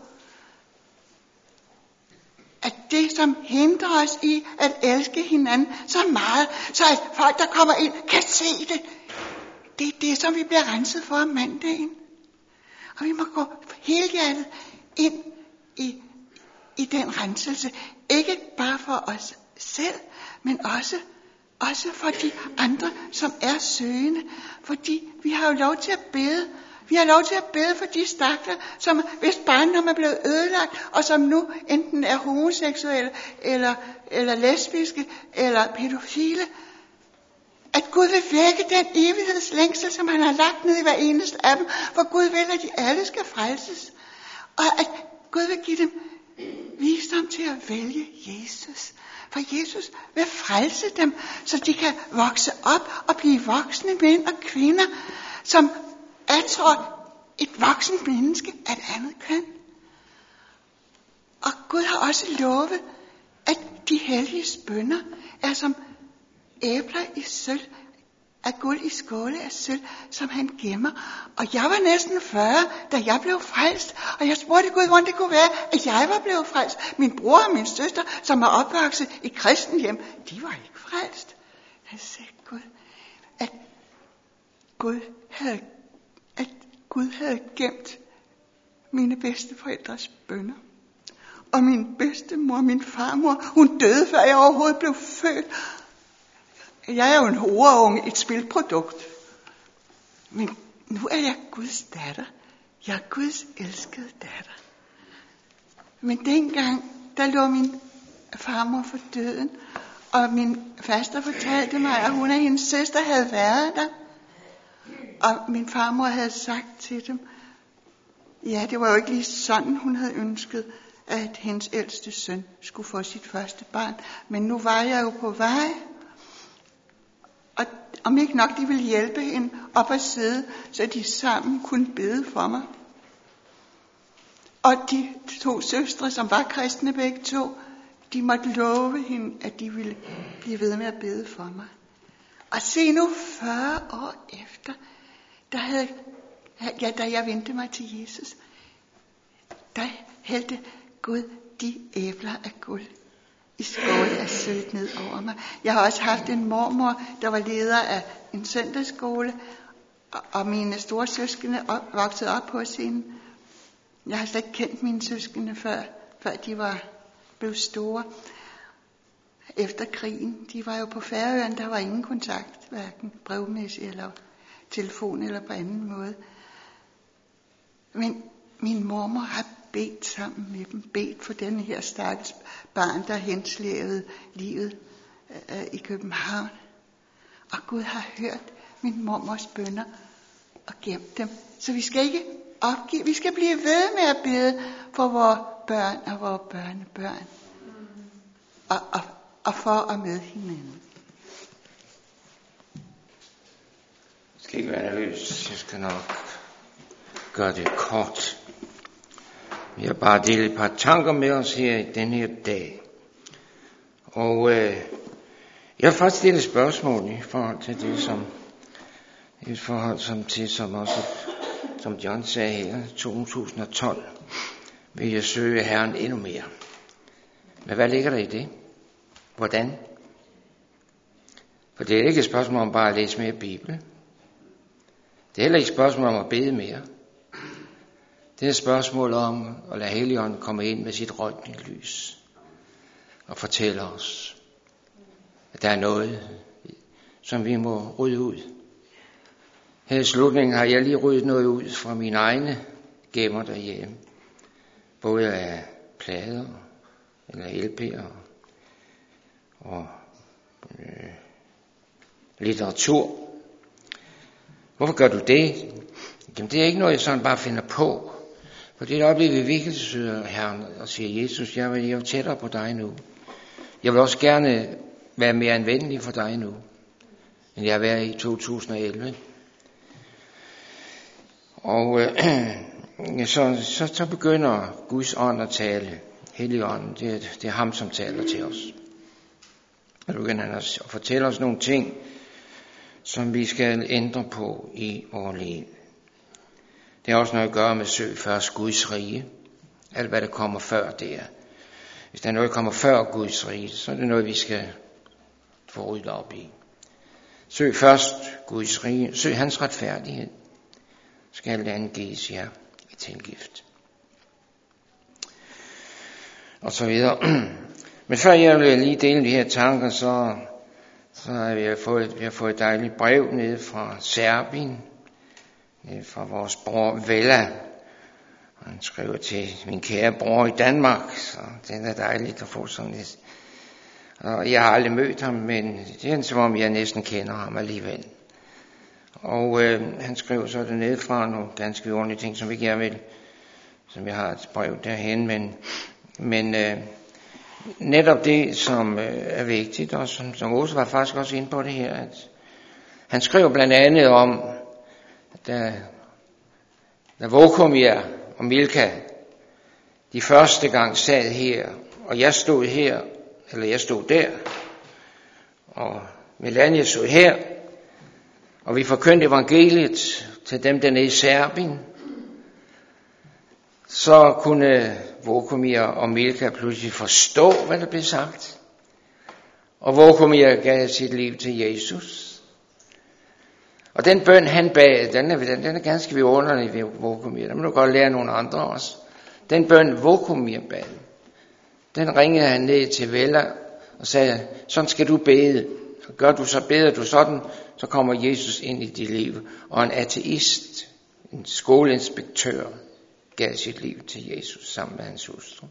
At det, som hindrer os i at elske hinanden så meget, så at folk, der kommer ind, kan se det. Det er det, som vi bliver renset for om mandagen. Og vi må gå helhjertet ind i, i den renselse. Ikke bare for os selv, men også, også for de andre, som er søgende. Fordi vi har jo lov til at bede. Vi har lov til at bede for de stakler, som hvis barndom er blevet ødelagt, og som nu enten er homoseksuelle, eller, eller lesbiske, eller pædofile. At Gud vil vække den evighedslængsel, som han har lagt ned i hver eneste af dem, for Gud vil, at de alle skal frelses. Og at Gud vil give dem visdom til at vælge Jesus. For Jesus vil frelse dem, så de kan vokse op og blive voksne mænd og kvinder, som attrår et voksent menneske af et andet køn. Og Gud har også lovet, at de helliges bønner er som æbler i sølv, af guld i skåle af sølv, som han gemmer. Og jeg var næsten fyrre, da jeg blev frelst. Og jeg spurgte Gud, hvordan det kunne være, at jeg var blevet frelst. Min bror og min søster, som var opvokset i kristen hjem, de var ikke frelst. Jeg sagde Gud, at Gud havde, at Gud havde gemt mine bedsteforældres bønner. Og min bedstemor, min farmor, hun døde, før jeg overhovedet blev født. Jeg er jo en horeunge, et spilprodukt. Men nu er jeg Guds datter. Jeg er Guds elskede datter. Men dengang, der lå min farmor for døden, og min faster fortalte mig, at hun og hendes søster havde været der. Og min farmor havde sagt til dem, ja, det var jo ikke lige sådan, hun havde ønsket, at hendes ældste søn skulle få sit første barn. Men nu var jeg jo på vej. Og om ikke nok, de ville hjælpe hende op at sidde, så de sammen kunne bede for mig. Og de to søstre, som var kristne begge to, de måtte love hende, at de ville blive ved med at bede for mig. Og se nu, fyrre år efter, der havde, ja, da jeg vendte mig til Jesus, der hældte Gud de æbler af guld i skåle af sølv ned over mig. Jeg har også haft en mormor, der var leder af en søndagsskole, og mine store søskende op, voksede op hos hende. Jeg har slet ikke kendt mine søskende, før, før de var blevet store. Efter krigen, de var jo på Færøerne, der var ingen kontakt, hverken brevmæssigt eller telefon eller på anden måde. Men min mormor har bedt sammen med dem. Bedt for den her stakkels barn, der henslævede livet øh, i København. Og Gud har hørt min mormors bønner og gemt dem. Så vi skal ikke opgive. Vi skal blive ved med at bede for vores børn og vores børnebørn. Og, og, og for og med hinanden. Jeg skal ikke være nervøs. Jeg skal nok gøre det kort. Vi har bare delt et par tanker med os her i den her dag. Og øh, jeg har faktisk stillet spørgsmål i forhold til det, som i forhold som til, som også, som John sagde her, to tusind og tolv, vil jeg søge Herren endnu mere. Men hvad ligger der i det? Hvordan? For det er ikke et spørgsmål om bare at læse mere Bibel. Det er heller ikke et spørgsmål om at bede mere. Det er et spørgsmål om at lade Helligånden komme ind med sit rødne lys og fortælle os, at der er noget, som vi må rydde ud. Her i slutningen har jeg lige ryddet noget ud fra mine egne gemmer derhjemme. Både af plader, eller L P'er, og øh, litteratur. Hvorfor gør du det? Jamen det er ikke noget, jeg sådan bare finder på. For det er et øjeblik, vi virkelig søger Herren og siger, Jesus, jeg vil, jeg vil tættere på dig nu. Jeg vil også gerne være mere anvendelig for dig nu, end jeg har været i to tusind og elleve. Og øh, så, så, så begynder Guds ånd at tale. Helligånden, det, det er ham, som taler til os. Og så begynder han at fortælle os nogle ting, som vi skal ændre på i vores liv. Det har også noget at gøre med søg først Guds rige. Alt hvad der kommer før det er. Hvis der er noget, der kommer før Guds rige, så er det noget, vi skal få ryddet op i. Søg først Guds rige. Søg hans retfærdighed. Skal alt andet gives jer i tilgift. Og så videre. Men før jeg vil lige dele de her tanker, så, så har vi fået, vi har fået et dejligt brev nede fra Serbien. Nede fra vores bror Vella. Han skriver til min kære bror i Danmark, så det er dejligt at få sådan et. Og jeg har aldrig mødt ham, men det er som om jeg næsten kender ham alligevel. Og øh, han skriver så dernede fra nogle ganske vidunderlige ting, som vi gerne vil, som jeg har et brev derhen, men, men øh, netop det, som øh, er vigtigt, og som, som Åse var faktisk også inde på det her, at han skriver blandt andet om, da, da Vokomir og Milka de første gang sad her, og jeg stod her, eller jeg stod der, og Melania stod her, og vi forkyndte evangeliet til dem dernede i Serbien, så kunne Vokomir og Milka pludselig forstå, hvad der blev sagt. Og Vokomir gav sit liv til Jesus. Og den bøn, han bad, den er, den er ganske vidunderlig ved Vokomir. Der må du godt lære nogle andre også. Den bøn, Vokomir bad, den ringede han ned til Vella og sagde, sådan skal du bede. Gør du så, beder du sådan, så kommer Jesus ind i dit liv. Og en ateist, en skoleinspektør, gav sit liv til Jesus sammen med hans hustru.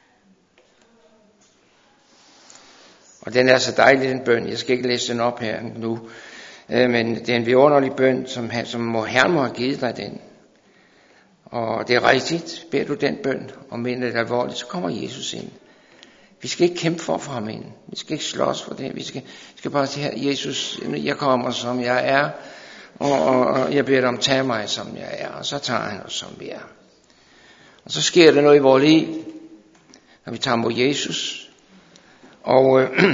Og den er så dejlig, den bøn. Jeg skal ikke læse den op her nu. Men det er en vidunderlig bøn, som, som må Herren må have givet dig den. Og det er rigtigt. Beder du den bøn og mener det alvorligt, så kommer Jesus ind. Vi skal ikke kæmpe for at få ham ind. Vi skal ikke slås for det. Vi skal, vi skal bare sige, her, Jesus, jeg kommer som jeg er, og, og, og jeg beder dig om, tage mig som jeg er, og så tager han os som vi er. Og så sker der noget i vores liv, når vi tager mod Jesus, og øh,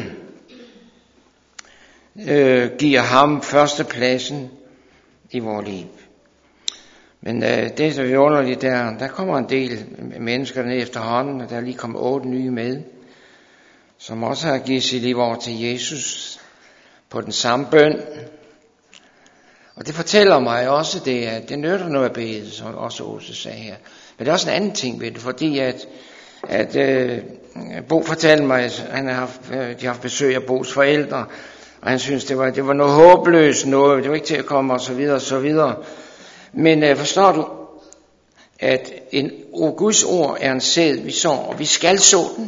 øh, giver ham førstepladsen i vores liv. Men øh, det er så vidunderligt, der, der kommer en del mennesker ned efterhånden, og der er lige kommet otte nye med, som også har givet sit liv over til Jesus på den samme bøn. Og det fortæller mig også det, at det nytter noget at bede, som også Åse sagde her. Men det er også en anden ting ved det, fordi at, at øh, Bo fortalte mig, at han har haft, de har haft besøg af Bos forældre, og han synes det var, det var noget håbløst noget, det var ikke til at komme og så videre og så videre. Men øh, forstår du, at en og Guds ord er en sæd, vi sår, og vi skal så den.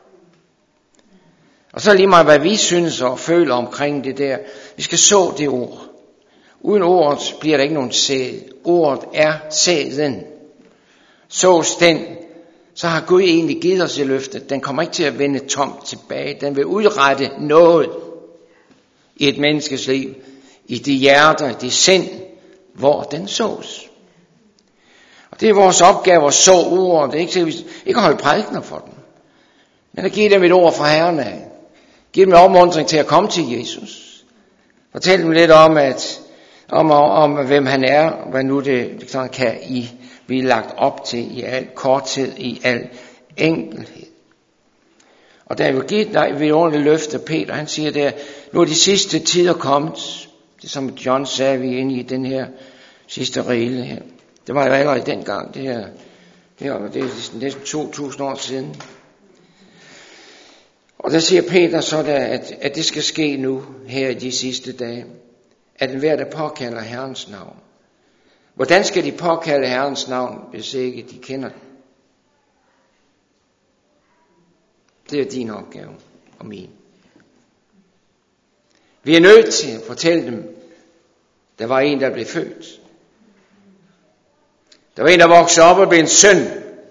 Og så lige meget, hvad vi synes og føler omkring det der. Vi skal så det ord. Uden ordet bliver der ikke nogen sæd. Ordet er sæden. Sås den, så har Gud egentlig givet os et løfte. Den kommer ikke til at vende tomt tilbage. Den vil udrette noget i et menneskes liv, i de hjerter, i de sind, hvor den sås. Og det er vores opgave at så ord. Det er ikke, til, ikke at holde prædikener for dem, men at give dem et ord fra Herren af. Giv dem en opmuntring til at komme til Jesus. Fortæl dem lidt om, at, om, om hvem han er, og hvad nu det sådan kan I blive lagt op til i al korthed, i al enkelhed. Og der vil give dig et ordentligt løfte. Peter, han siger der, nu er de sidste tider kommet. Det er som John sagde, vi er inde i den her sidste regel her. Det var jo allerede dengang, det her. Det er, det er næsten to tusind år siden. Og der siger Peter så, der, at, at det skal ske nu, her i de sidste dage. At enhver, der påkalder Herrens navn. Hvordan skal de påkalde Herrens navn, hvis ikke de kender det? Det er din opgave og min. Vi er nødt til at fortælle dem, der var en, der blev født. Der var en, der voksede op og blev en søn.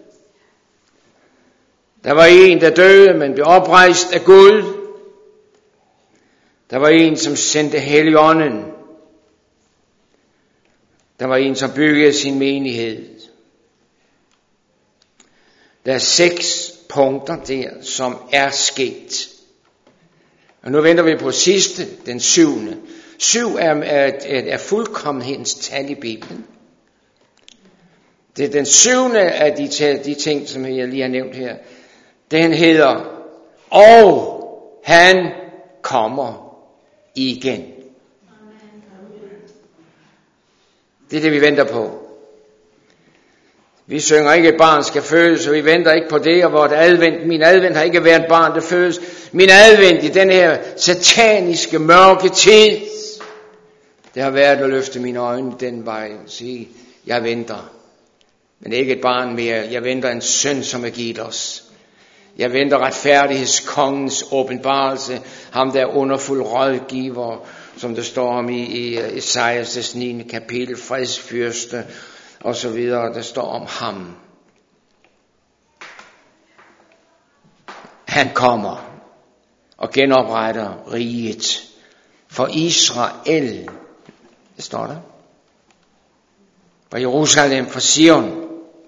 Der var en, der døde, men blev oprejst af Gud. Der var en, som sendte Helligånden. Der var en, som byggede sin menighed. Der er seks punkter der, som er sket. Og nu venter vi på sidste, den syvende. Syv er, er, er fuldkommenhedens tal i Bibelen. Det er den syvende af de, de ting, som jeg lige har nævnt her. Den hedder, og han kommer igen. Det er det, vi venter på. Vi synger ikke, et barn skal fødes, så vi venter ikke på det, og vort advent, min advent har ikke været et barn, der fødes. Min advent i den her sataniske, mørke tid, det har været at løfte mine øjne den vej og sige, jeg venter. Men ikke et barn mere, jeg venter en søn, som er givet os. Jeg venter retfærdighedskongens åbenbarelse, ham der er underfuld rådgiver, som der står om i, i Esajas niende kapitel, fredsfyrste og så videre, der står om ham. Han kommer og genopretter riget for Israel. Det står der. For Jerusalem, for Sion.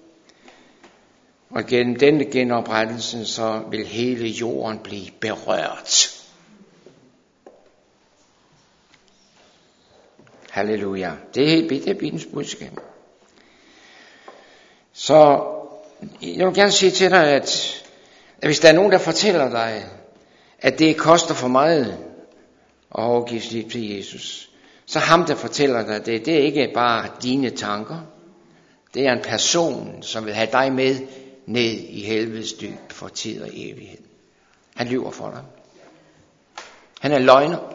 Og gennem denne genoprettelse, så vil hele jorden blive berørt. Halleluja. Det er helt det er Bibelens budskab. Så jeg vil gerne sige til dig, at, at hvis der er nogen, der fortæller dig, at det koster for meget at overgive sit liv til Jesus, så ham, der fortæller dig det, det er ikke bare dine tanker. Det er en person, som vil have dig med ned i helvedes dyb for tid og evighed. Han lyver for dig. Han er løgner.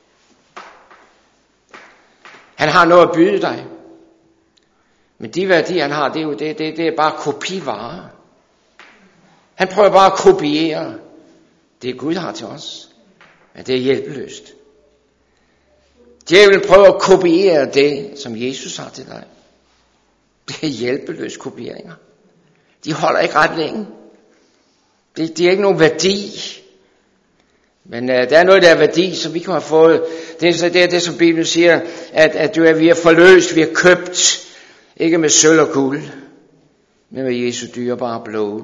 Han har noget at byde dig. Men de værdier, han har, det er jo det, det, det er bare kopivarer. Han prøver bare at kopiere det, Gud har til os. Men det er hjælpeløst. Djævlen prøver at kopiere det, som Jesus har til dig. Det er hjælpeløse kopieringer. De holder ikke ret længe. Det, de er ikke nogen værdi. Men uh, der er noget, der er værdi, som vi kan have fået. Det er det, er det som Bibelen siger, at, at du er, vi er forløst, vi er købt. Ikke med sølv og guld, men med Jesu dyrebare blod.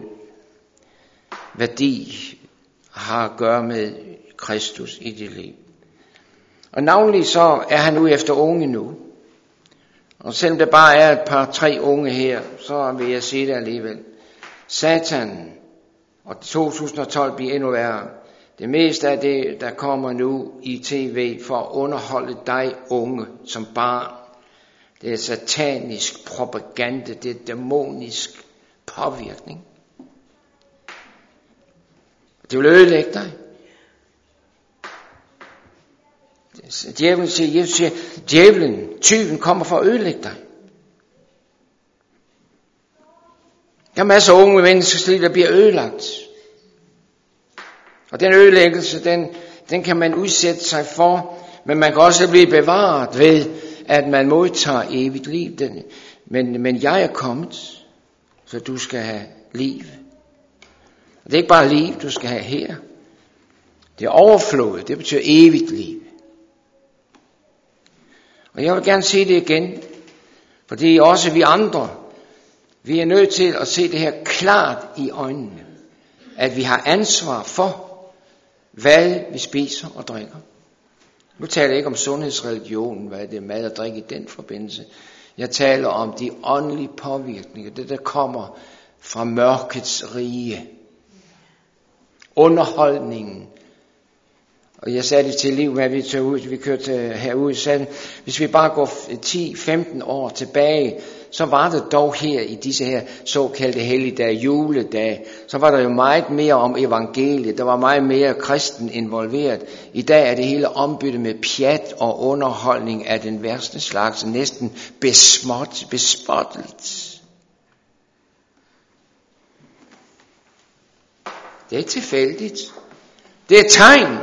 Værdi har at gøre med Kristus i dit liv. Og navnlig så er han ude efter unge nu. Og selvom der bare er et par, tre unge her, så vil jeg sige det alligevel. Satan, og to tusind og tolv bliver endnu værre. Det meste af det, der kommer nu i tv for at underholde dig unge som barn, det er satanisk propaganda, det er dæmonisk påvirkning. Det vil ødelægge dig. Djævlen siger, Jesus siger, djævlen, tyven kommer for at ødelægge dig. Der er masser af unge menneskers liv, der bliver ødelagt. Og den ødelæggelse, den, den kan man udsætte sig for, men man kan også blive bevaret ved, at man modtager evigt liv. Den, men, men jeg er kommet, så du skal have liv. Og det er ikke bare liv, du skal have her. Det er overflod, det betyder evigt liv. Og jeg vil gerne sige det igen, fordi også vi andre, vi er nødt til at se det her klart i øjnene, at vi har ansvar for, hvad vi spiser og drikker. Nu taler jeg ikke om sundhedsreligionen, hvad det er mad og drik i den forbindelse. Jeg taler om de åndelige påvirkninger, det der kommer fra mørkets rige. Underholdningen. Og jeg sagde det til Liv, hvad vi tog ud, vi kørte herud, sagde, hvis vi bare går ti femten år tilbage, så var det dog her i disse her såkaldte helligdage, juledage, så var der jo meget mere om evangeliet, der var meget mere kristen involveret. I dag er det hele ombyttet med pjat og underholdning af den værste slags, næsten besmåt, bespotteligt. Det er ikke tilfældigt. Det er tegn.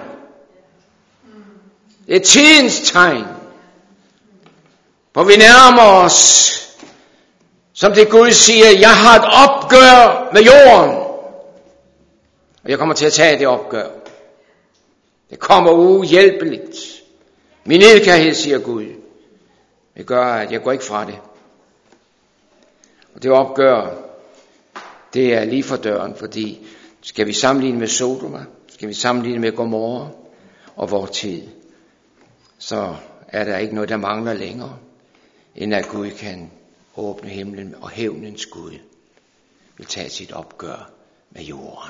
Det er tidens tegn. For vi nærmer os, som det Gud siger, jeg har et opgør med jorden. Og jeg kommer til at tage det opgør. Det kommer uhjælpeligt. Min nedkærhed, siger Gud, det gør, at jeg går ikke fra det. Og det opgør, det er lige for døren, fordi skal vi sammenligne med Sodoma, skal vi sammenligne med Gomorra og vor tid, så er der ikke noget, der mangler længere, end at Gud kan åbne himlen, og hævnens Gud vil tage sit opgør med jorden.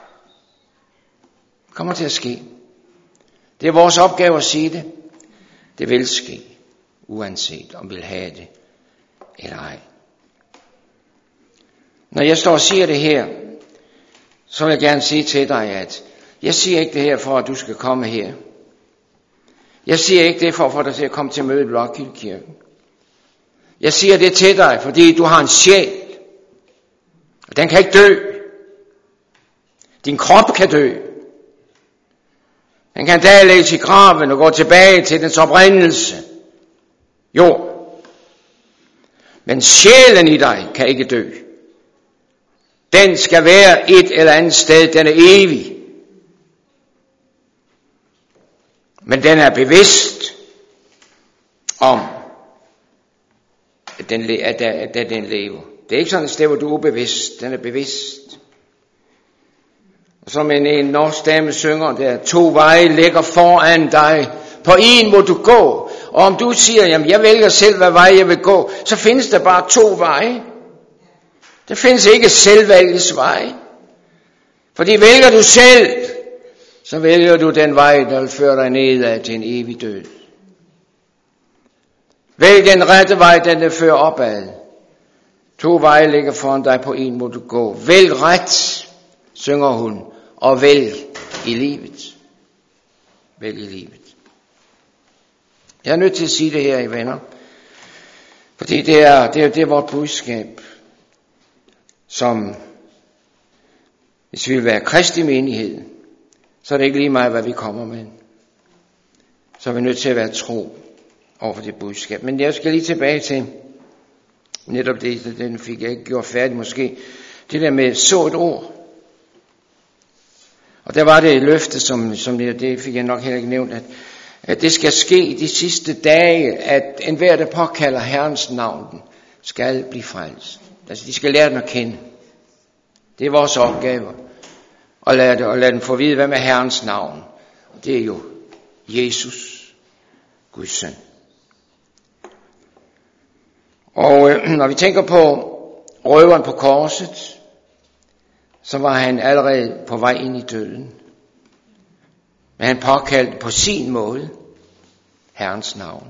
Det kommer til at ske. Det er vores opgave at sige det. Det vil ske, uanset om vi vil have det eller ej. Når jeg står og siger det her, så vil jeg gerne sige til dig, at jeg siger ikke det her for, at du skal komme her. Jeg siger ikke det for at få dig til at komme til møde i Blåkildekirken. Jeg siger det til dig, fordi du har en sjæl. Og den kan ikke dø. Din krop kan dø. Den kan da lægges i graven og gå tilbage til dens oprindelse. Jo. Men sjælen i dig kan ikke dø. Den skal være et eller andet sted. Den er evig. Men den er bevidst om, at den, at, der, at der, den lever. Det er ikke sådan et sted, hvor du er ubevidst. Den er bevidst. Og som en, en norsk dame synger, der to veje ligger foran dig. På en må du gå. Og om du siger, jamen jeg vælger selv, hvad vej jeg vil gå, så findes der bare to veje. Der findes ikke selvvalgets vej. Fordi vælger du selv, så vælger du den vej, der vil føre dig nedad til en evig død. Vælg den rette vej, den der fører opad. To veje ligger foran dig, på en må du gå. Vælg ret, synger hun, og vælg i livet. Vælg i livet. Jeg er nødt til at sige det her, I venner. Fordi det er, det er, det er vores budskab, som, hvis vi vil være Kristi menighed, så er det ikke lige meget, hvad vi kommer med. Så er vi nødt til at være tro over for det budskab. Men jeg skal lige tilbage til, netop det, den fik jeg ikke gjort færdig måske, det der med så et ord. Og der var det et løfte, som, som det, det fik jeg nok heller ikke nævnt, at, at det skal ske i de sidste dage, at enhver, der påkalder Herrens navn, skal blive frelst. Altså, de skal lære den at kende. Det er vores opgave. Og lad, og lad dem få vide, hvad med Herrens navn. Og det er jo Jesus, Guds søn. Og øh, når vi tænker på røveren på korset, så var han allerede på vej ind i døden. Men han påkaldte på sin måde Herrens navn.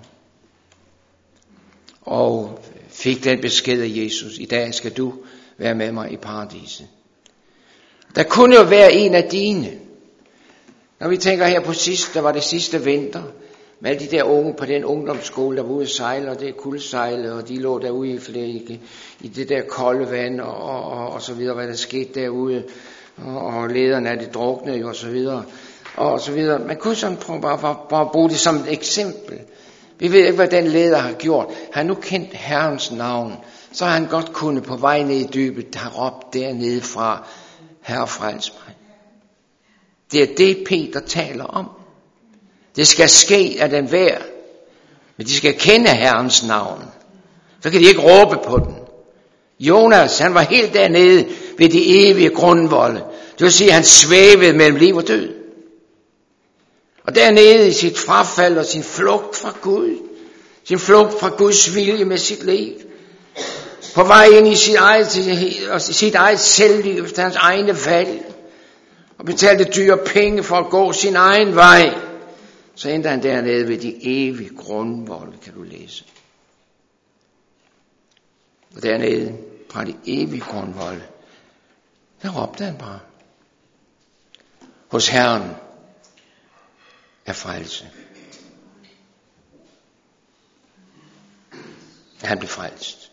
Og fik den besked af Jesus, i dag skal du være med mig i paradiset. Der kunne jo være en af dine. Når vi tænker her på sidst, der var det sidste vinter, Med alle de der unge på den ungdomsskole, der var ude at sejle, og det kuldsejle, og de lå derude i, i, i det der kolde vand, og, og, og så videre, hvad der skete derude, og, og lederne af det druknede, og så videre, og så videre. Man kunne sådan prøve bare, bare, bare bruge det som et eksempel. Vi ved ikke, hvad den leder har gjort. Han nu kendt Herrens navn, så har han godt kunnet på vej ned i dybet, der har råbt dernede fra, Herre frels mig. Det er det, Peter taler om. Det skal ske af den hver, men de skal kende Herrens navn. Så kan de ikke råbe på den. Jonas, han var helt dernede ved de evige grundvolde. Det vil sige, at han svævede mellem liv og død. Og dernede i sit frafald og sin flugt fra Gud, sin flugt fra Guds vilje med sit liv, på vej ind i sit eget, sit eget selvliv, efter hans egne valg, og betalte dyre penge for at gå sin egen vej, så endte han dernede ved de evige grundvolde, kan du læse. Og dernede fra de evige grundvolde, der råbte han bare: hos Herren er frelse. Han blev frelst.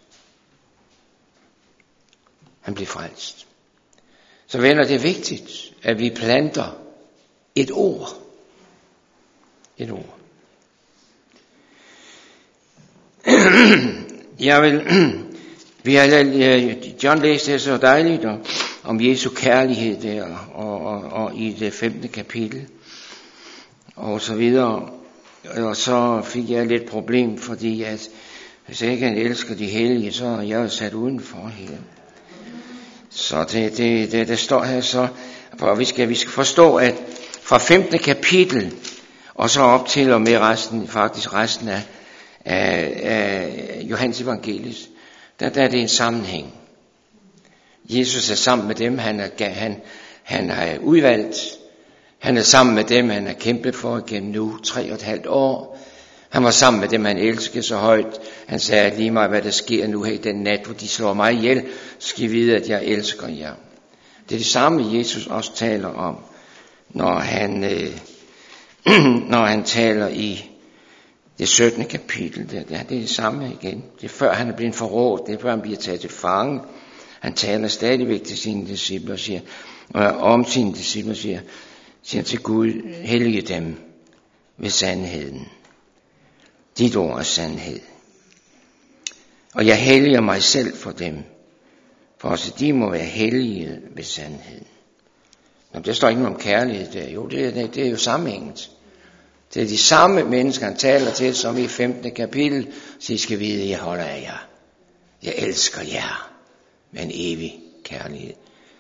Han blev frelst. Så venner, det er vigtigt, at vi planter et ord. Et ord. Jeg vil, vi har John læste det så dejligt og, om Jesu kærlighed der, og, og, og i det femte kapitel, og så videre. Og så fik jeg lidt problem, fordi at hvis jeg ikke elsker de hellige, så er jeg sat udenfor her. Så det, det, det, det står her så, for vi skal, vi skal forstå, at fra femte kapitel, og så op til og med resten, faktisk resten af, af, af Johannes evangeliet, der, der er det en sammenhæng. Jesus er sammen med dem, han er, han, han er udvalgt. Han er sammen med dem, han har kæmpet for gennem nu tre og et halvt år. Han var sammen med dem, han elskede så højt. Han sagde, at lige meget hvad der sker nu her i den nat, hvor de slår mig ihjel, skal I vide, at jeg elsker jer. Det er det samme, Jesus også taler om, når han, øh, når han taler i det syttende kapitel. Det, det er det samme igen. Det er før han er blevet forrådt, det er før han bliver taget til fange. Han taler stadigvæk til sine disciple og siger, og om sine disciple og siger, siger til Gud, hellige dem ved sandheden. Dit ord er sandhed. Og jeg helliger mig selv for dem, for også de må være hellige ved sandheden. Nå, der står ikke noget om kærlighed der. Jo, det er, det, det er jo sammenhængt. Det er de samme mennesker, han taler til, som i femtende kapitel, så I skal vide, at jeg holder af jer. Jeg elsker jer med en evig kærlighed.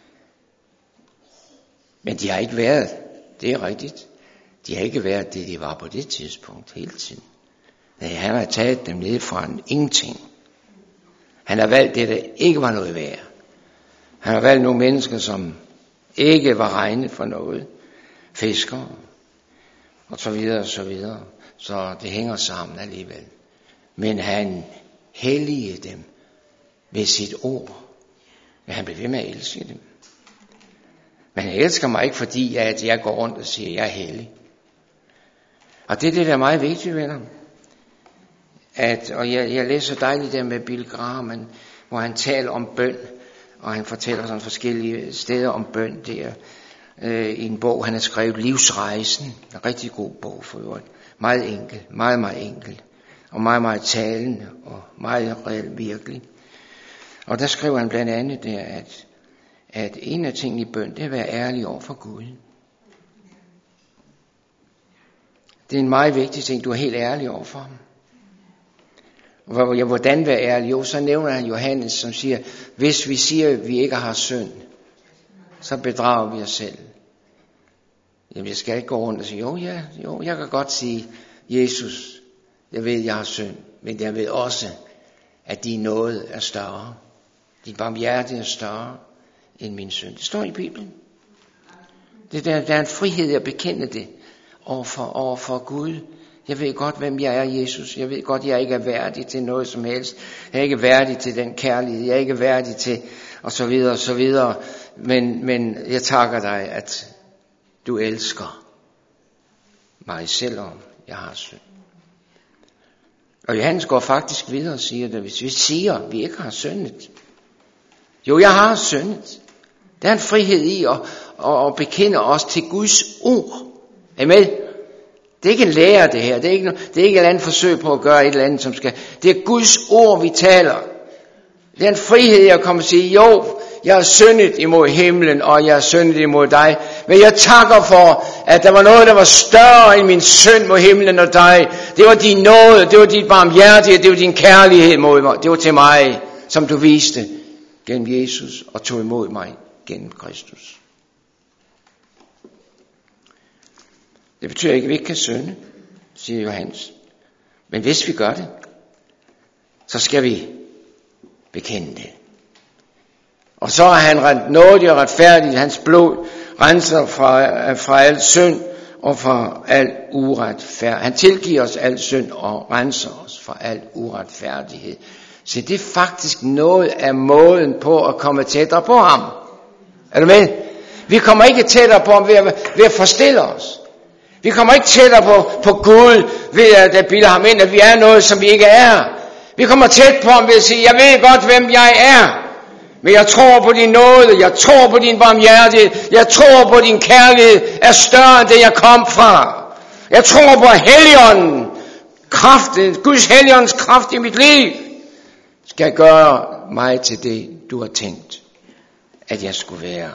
Men de har ikke været, det er rigtigt, de har ikke været det, de var på det tidspunkt hele tiden. Han har taget dem ned fra en ingenting. Han har valgt det, der ikke var noget værd. Han har valgt nogle mennesker, som ikke var regnet for noget. Fiskere, og så videre, og så videre. Så det hænger sammen alligevel. Men han helligede dem ved sit ord. Men han blev ved med at elske dem. Men han elsker mig ikke, fordi at jeg går rundt og siger, at jeg er hellig. Og det er det, der er meget vigtigt, venner. At, og jeg, jeg læser dejligt der med Billy Graham, hvor han taler om bøn, og han fortæller sådan forskellige steder om bøn der, øh, i en bog, han har skrevet, Livsrejsen, en rigtig god bog for øvrigt, meget enkel, meget, meget enkel, og meget, meget talende, og meget reelt virkelig. Og der skriver han blandt andet der, at, at en af tingene i bøn, det er at være ærlig over for Gud. Det er en meget vigtig ting, du er helt ærlig over for ham. Hvordan være ærlig? Jo, så nævner han Johannes, som siger, hvis vi siger, at vi ikke har synd, så bedrager vi os selv. Jamen, jeg skal ikke gå rundt og sige, jo, ja, jo, jeg kan godt sige, Jesus, jeg ved, jeg har synd, men jeg ved også, at din nåde er større. Din barmhjertighed er større end min synd. Det står i Bibelen. Det der, der er en frihed at bekende det overfor, overfor Gud. Jeg ved godt, hvem jeg er, Jesus. Jeg ved godt, at jeg ikke er værdig til noget som helst. Jeg er ikke værdig til den kærlighed. Jeg er ikke værdig til, og så videre, og så videre. Men, men jeg takker dig, at du elsker mig, selvom jeg har synd. Og Johannes går faktisk videre og siger det, hvis vi siger, at vi ikke har syndet. Jo, jeg har syndet. Der er en frihed i at, at bekende os til Guds ord. Er I med? Det er ikke en lære, det her. Det er ikke, det er ikke et eller andet forsøg på at gøre et eller andet, som skal... Det er Guds ord, vi taler. Det er en frihed i at komme og sige, jo, jeg har syndet imod himlen, og jeg har syndet imod dig. Men jeg takker for, at der var noget, der var større end min synd mod himlen og dig. Det var din nåde, det var dit barmhjertighed, det var din kærlighed mod mig. Det var til mig, som du viste gennem Jesus og tog imod mig gennem Kristus. Det betyder ikke, at vi ikke kan synde, siger Johannes. Men hvis vi gør det, så skal vi bekende det. Og så er han nådig og retfærdig. Hans blod renser fra, fra al synd og fra al uretfærdighed. Han tilgiver os al synd og renser os fra al uretfærdighed. Så det er faktisk noget af måden på at komme tættere på ham. Er du med? Vi kommer ikke tættere på ham ved at, ved at forstille os. Vi kommer ikke tættere på, på Gud ved at bilde ham ind, at vi er noget, som vi ikke er. Vi kommer tæt på ham ved at sige, jeg ved godt, hvem jeg er. Men jeg tror på din nåde, jeg tror på din barmhjertighed, jeg tror på din kærlighed er større end det, jeg kom fra. Jeg tror på Helligånden, kraften, Guds Helligåndens kraft i mit liv, skal gøre mig til det, du har tænkt, at jeg skulle være.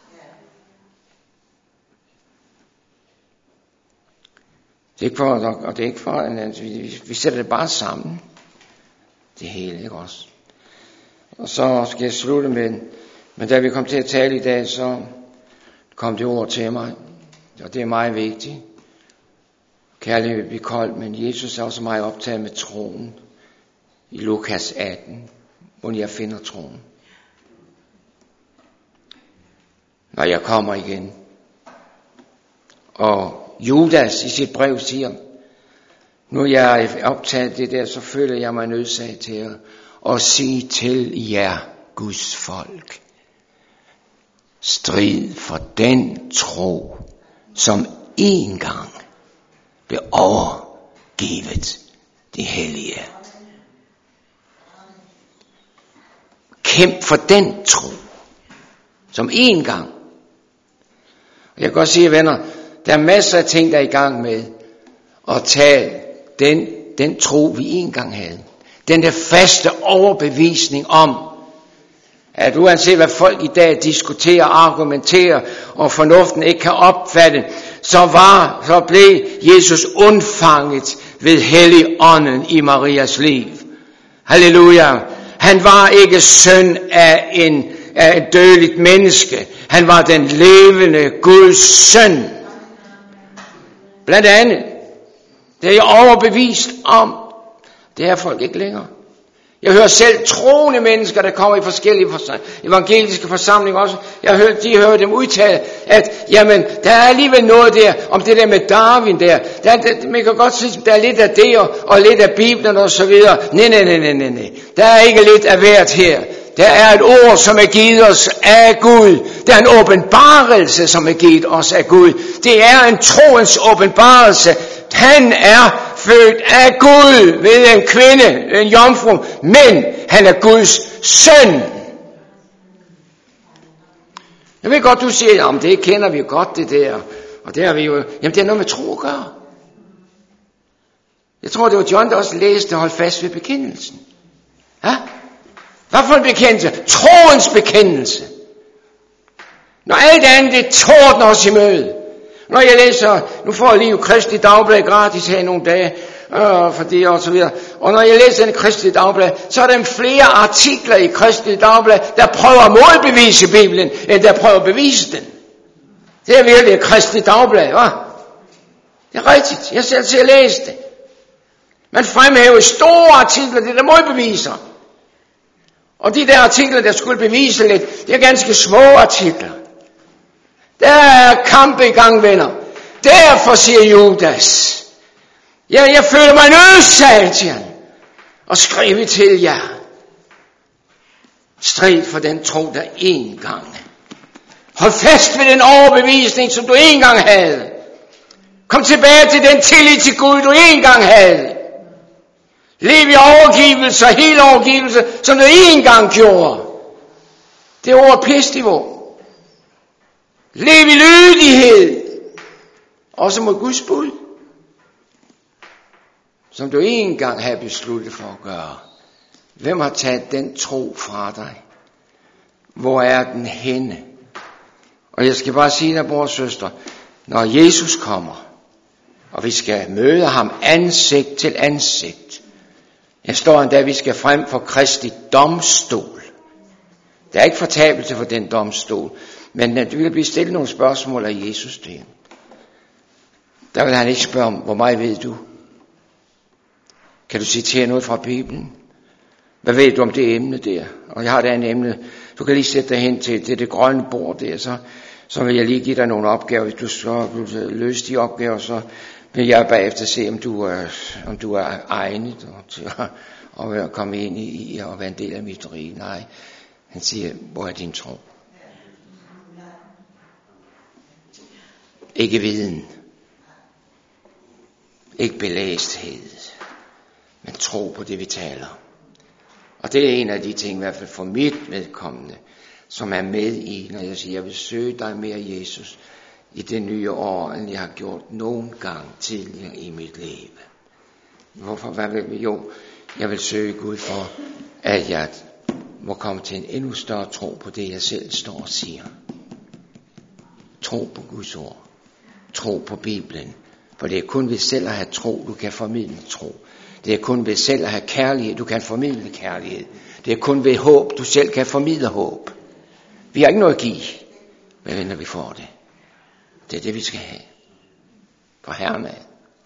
Det er ikke for, og det er ikke for, at vi, vi sætter det bare sammen. Det hele, ikke også? Og så skal jeg slutte med, men da vi kom til at tale i dag, så kom det ord til mig, og det er meget vigtigt. Kærlighed vil blive kold, men Jesus er også meget optaget med troen i Lukas atten, hvor jeg finder troen. Når jeg kommer igen. Og Judas i sit brev siger, nu jeg er optaget det der, så føler jeg mig nødsaget til at, at sige til jer, Guds folk, strid for den tro, som en gang blev overgivet det hellige. Kæmp for den tro, som en gang. Jeg kan godt sige, venner, der er masser af ting, der er i gang med at tage den, den tro, vi engang havde. Den der faste overbevisning om, at uanset hvad folk i dag diskuterer, argumenterer, og fornuften ikke kan opfatte, så var, så blev Jesus undfanget ved Helligånden i Marias liv. Halleluja. Han var ikke søn af en, af et dødeligt menneske. Han var den levende Guds søn. Blandt andet, det er jeg overbevist om, det er folk ikke længere. Jeg hører selv troende mennesker, der kommer i forskellige evangeliske forsamlinger også. Jeg hører, de hører dem udtale, at jamen, der er alligevel noget der, om det der med Darwin der. der, der man kan godt sige, der er lidt af det, og, og lidt af Bibelen og så videre. Nej, nej, nej, nej, nej. Der er ikke lidt af hvert her. Der er et ord, som er givet os af Gud. Der er en åbenbarelse, som er givet os af Gud. Det er en troens åbenbarelse. Han er født af Gud ved en kvinde, en jomfru, men han er Guds søn. Jeg ved godt, du siger, jamen det kender vi jo godt, det der. Og det har vi jo, jamen det er noget med tro at gøre. Jeg tror, det var John, der også læste og holdt fast ved bekendelsen. Ja? Hvad for en bekendelse? Troens bekendelse. Når alt andet det tordner os i møde. Når jeg læser, nu får jeg lige jo Kristi Dagblad gratis her i nogle dage, øh, for det og så videre. Og når jeg læser den Kristi Dagblad, så er der flere artikler i Kristi Dagblad, der prøver at modbevise Bibelen, end der prøver at bevise den. Det er virkelig Kristi Dagblad, hva'? Det er rigtigt, jeg selv til at læse det. Man fremhæver store artikler, det der modbeviser. Og de der artikler, der skulle bevise lidt, det er ganske små artikler. Der er kamp i gang, venner. Derfor siger Judas, ja, jeg føler mig nødsaget til han, og skrive til jer. Strid for den tro, der en gang. Hold fast ved den overbevisning, som du en gang havde. Kom tilbage til den tillid til Gud, du engang havde. Lev i overgivelse, helt overgivelse, som du engang gjorde. Det er over pestniveau. Lev i lydighed, også mod Guds bud, som du engang havde besluttet for at gøre. Hvem har taget den tro fra dig? Hvor er den henne? Og jeg skal bare sige dig, bror og søster, når Jesus kommer, og vi skal møde ham ansigt til ansigt, jeg står endda, vi skal frem for Kristi domstol. Der er ikke fortabelse for den domstol, men du vil blive stillet nogle spørgsmål af Jesus der. Der vil han ikke spørge om, hvor meget ved du? Kan du citere noget fra Bibelen? Hvad ved du om det emne der? Og jeg har et andet emne. Du kan lige sætte dig hen til det, det grønne bord der, så, så vil jeg lige give dig nogle opgaver. Hvis du skal løse de opgaver, så vil jeg bagefter se, om du er, om du er egnet til at, at komme ind i og være en del af mit rige. Nej, han siger, hvor er din tro? Ikke viden. Ikke belæsthed. Men tro på det, vi taler. Og det er en af de ting, i hvert fald for mit vedkommende, som er med i, når jeg siger, jeg vil søge dig mere, Jesus, i det nye år, end jeg har gjort nogen gang tidligere i mit liv. Hvorfor? Hvad vil vi? Jo, jeg vil søge Gud for, at jeg må komme til en endnu større tro på det, jeg selv står og siger. Tro på Guds ord. Tro på Bibelen. For det er kun ved selv at have tro, du kan formidle tro. Det er kun ved selv at have kærlighed, du kan formidle kærlighed. Det er kun ved håb, du selv kan formidle håb. Vi har ikke noget at give, men når vi får det. Det er det, vi skal have. For Herren af.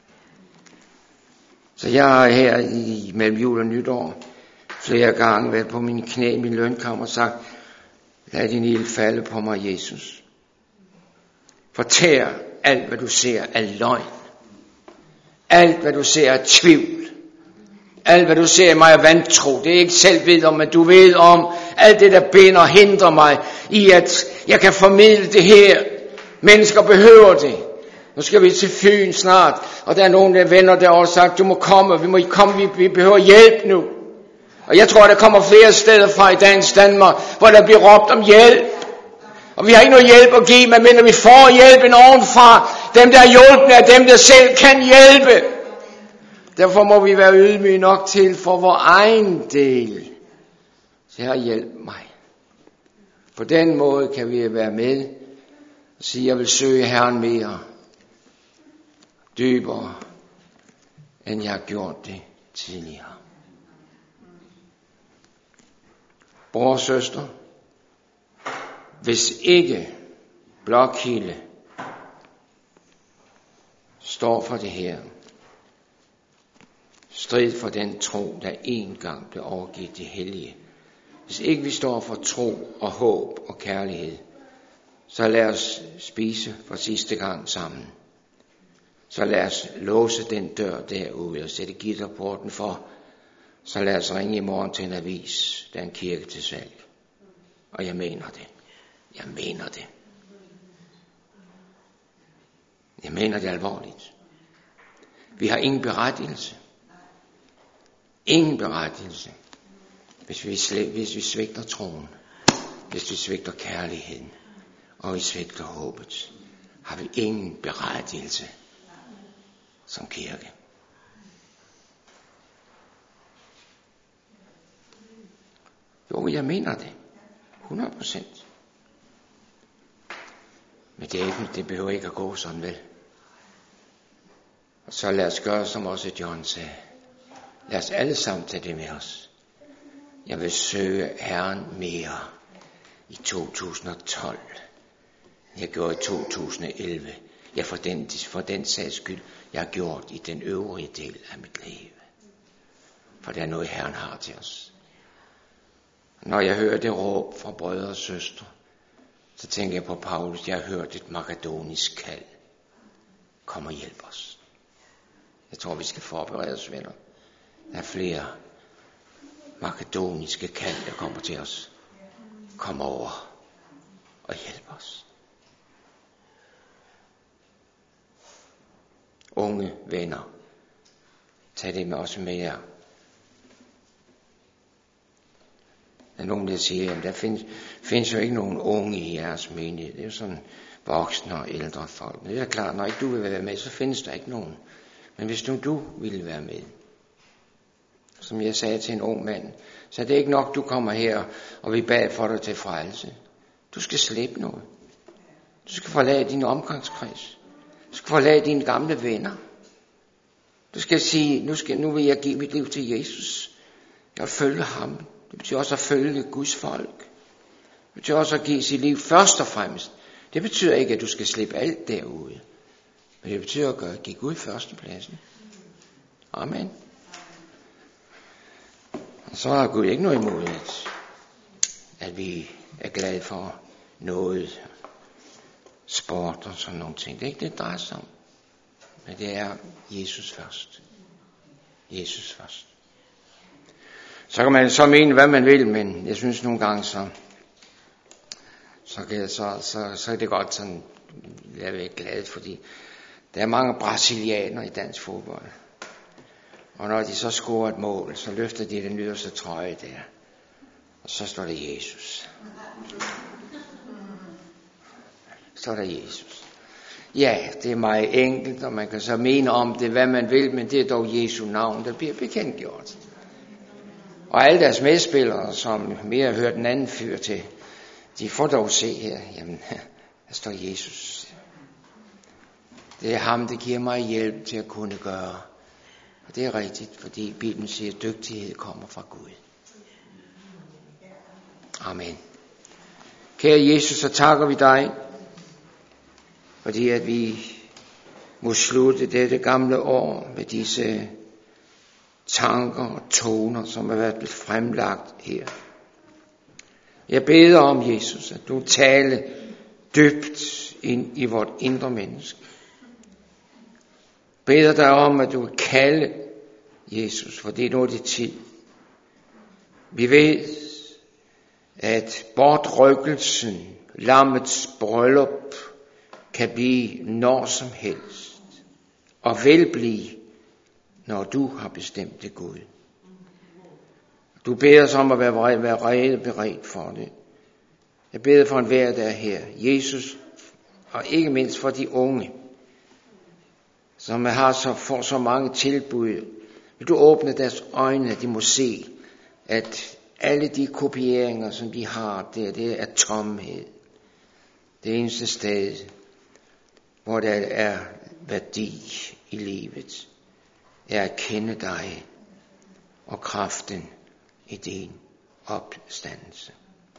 Så jeg er her i mellem jul og nytår flere gange været på mine knæ i min lønkammer og sagt, lad din ild falde på mig, Jesus. Fortær alt, hvad du ser af løgn. Alt, hvad du ser af tvivl. Alt, hvad du ser af mig er vantro. Det er ikke selv ved om, men du ved om alt det, der binder og hindrer mig i, at jeg kan formidle det her. Mennesker behøver det. Nu skal vi til Fyn snart, og der er nogle der venner, der har sagt, du må komme, vi må komme, vi, vi behøver hjælp nu. Og jeg tror, der kommer flere steder fra i dagens Danmark, hvor der bliver råbt om hjælp. Og vi har ikke noget hjælp at give, medmindre vi får hjælpen ovenfra. Dem, der er hjulpne, er dem, der selv kan hjælpe. Derfor må vi være ydmyge nok til for vor egen del. Så her hjælp mig. På den måde kan vi være med og sige, jeg vil søge Herren mere, dybere, end jeg har gjort det tidligere. Bror og søster, hvis ikke Blokhilde står for det her, strid for den tro, der engang blev overgivet de hellige. Hvis ikke vi står for tro og håb og kærlighed, så lad os spise for sidste gang sammen. Så lad os låse den dør derude og sætte gitterporten for. Så lad os ringe i morgen til en avis, der er en kirke til salg. Og jeg mener det. Jeg mener det. Jeg mener det alvorligt. Vi har ingen berettigelse. Ingen berettigelse, hvis vi, slæ- hvis vi svigter troen, hvis vi svigter kærligheden, og vi svigter håbet, har vi ingen berettigelse som kirke. Jo, jeg mener det. hundrede procent. Men det, er ikke, det behøver ikke at gå sådan vel. Og så lad os gøre, som også John sagde. Lad os alle sammen tage det med os. Jeg vil søge Herren mere i to tusind og tolv. Jeg gjorde i to tusind og elleve. Jeg for den, for den sags skyld, jeg har gjort i den øvrige del af mit liv. For det er noget, Herren har til os. Når jeg hører det råb fra brødre og søstre, så tænker jeg på Paulus. Jeg har hørt et makedonisk kald. Kom og hjælp os. Jeg tror, vi skal forberede os, venner. Der er flere makedoniske kald, der kommer til os. Kom over og hjælp os. unge venner. Tag det med også med jer. Der er nogen, der siger, at der findes, findes jo ikke nogen unge i jeres menighed. Det er jo sådan voksne og ældre folk. Men det er klart, når ikke du vil være med, så findes der ikke nogen. Men hvis nu du ville være med, som jeg sagde til en ung mand, så er det ikke nok, du kommer her, og vi bad for dig til frelse. Du skal slippe noget. Du skal forlade din omgangskreds. Du skal forlade dine gamle venner. Du skal sige, nu, skal, nu vil jeg give mit liv til Jesus. Jeg vil følge ham. Det betyder også at følge Guds folk. Det betyder også at give sit liv først og fremmest. Det betyder ikke, at du skal slippe alt derude. Men det betyder at gøre, give Gud førstepladsen. Amen. Og så har Gud ikke noget imod, at, at vi er glade for noget, sport og sådan nogle ting. Det er ikke det, det drejer sig om. Men det er Jesus først. Jesus først. Så kan man så mene, hvad man vil, men jeg synes nogle gange, så, så, kan jeg, så, så, så er det godt sådan, jeg er ikke glad, fordi der er mange brasilianere i dansk fodbold. Og når de så scorer et mål, så løfter de den yderste trøje der. Og så står der Jesus. Så står der Jesus. Ja, det er meget enkelt, og man kan så mene om det, hvad man vil, men det er dog Jesu navn, der bliver bekendtgjort. Og alle deres medspillere, som mere har hørt den anden fyr til, de får dog se her, jamen, der står Jesus. Det er ham, der giver mig hjælp til at kunne gøre. Og det er rigtigt, fordi Bibelen siger, at dygtighed kommer fra Gud. Amen. Kære Jesus, så takker vi dig, fordi at vi må slutte dette gamle år med disse tanker og toner, som har været fremlagt her. Jeg beder om, Jesus, at du taler dybt ind i vort indre menneske. Jeg beder dig om, at du vil kalde Jesus, for det er nu det tid. Vi ved, at bortrykkelsen, lammets bryllup, kan blive når som helst, og vil blive, når du har bestemt det, Gud. Du beder os om at være, være rede beredt for det. Jeg beder for enhver, der er her, Jesus, og ikke mindst for de unge, som har så, får så mange tilbud. Vil du åbne deres øjne, at de må se, at alle de kopieringer, som de har der, det er tomhed. Det eneste sted, hvor der er værdi i livet, er at kende dig og kraften i din opstandelse.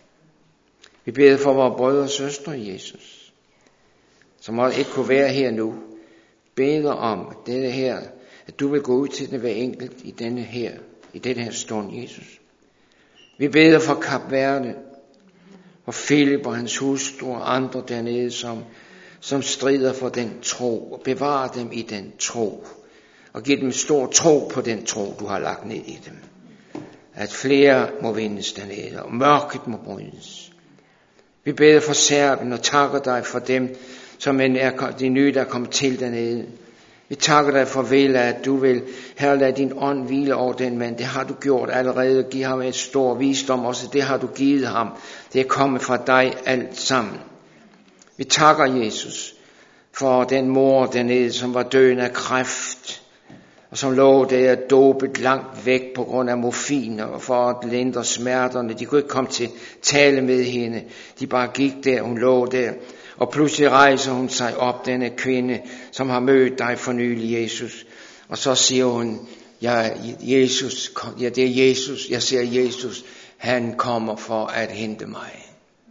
Vi beder for vores brødre og søstre, Jesus, som også ikke kunne være her nu. Beder om at dette her, at du vil gå ud til det hver enkelt i denne her, i denne her stund, Jesus. Vi beder for Kap Verde, for Philip og hans hustru og andre dernede, som, som strider for den tro, og bevarer dem i den tro, og giver dem stor tro på den tro, du har lagt ned i dem. At flere må vindes dernede, og mørket må brydes. Vi beder for Serbien og takker dig for dem, som er de nye, der er kommet til dernede. Vi takker dig for vel, at du vil, Herre, lade din ånd hvile over den mand. Det har du gjort allerede. Giv ham et stor visdom også. Det har du givet ham. Det er kommet fra dig alt sammen. Vi takker Jesus for den mor dernede, som var døende af kræft, og som lå der dopet langt væk på grund af morfin, og for at lindre smerterne. De kunne ikke komme til tale med hende. De bare gik der, hun lå der. Og pludselig rejser hun sig op, denne kvinde, som har mødt dig for nylig, Jesus. Og så siger hun, ja, Jesus, ja, det er Jesus, jeg ser Jesus, han kommer for at hente mig.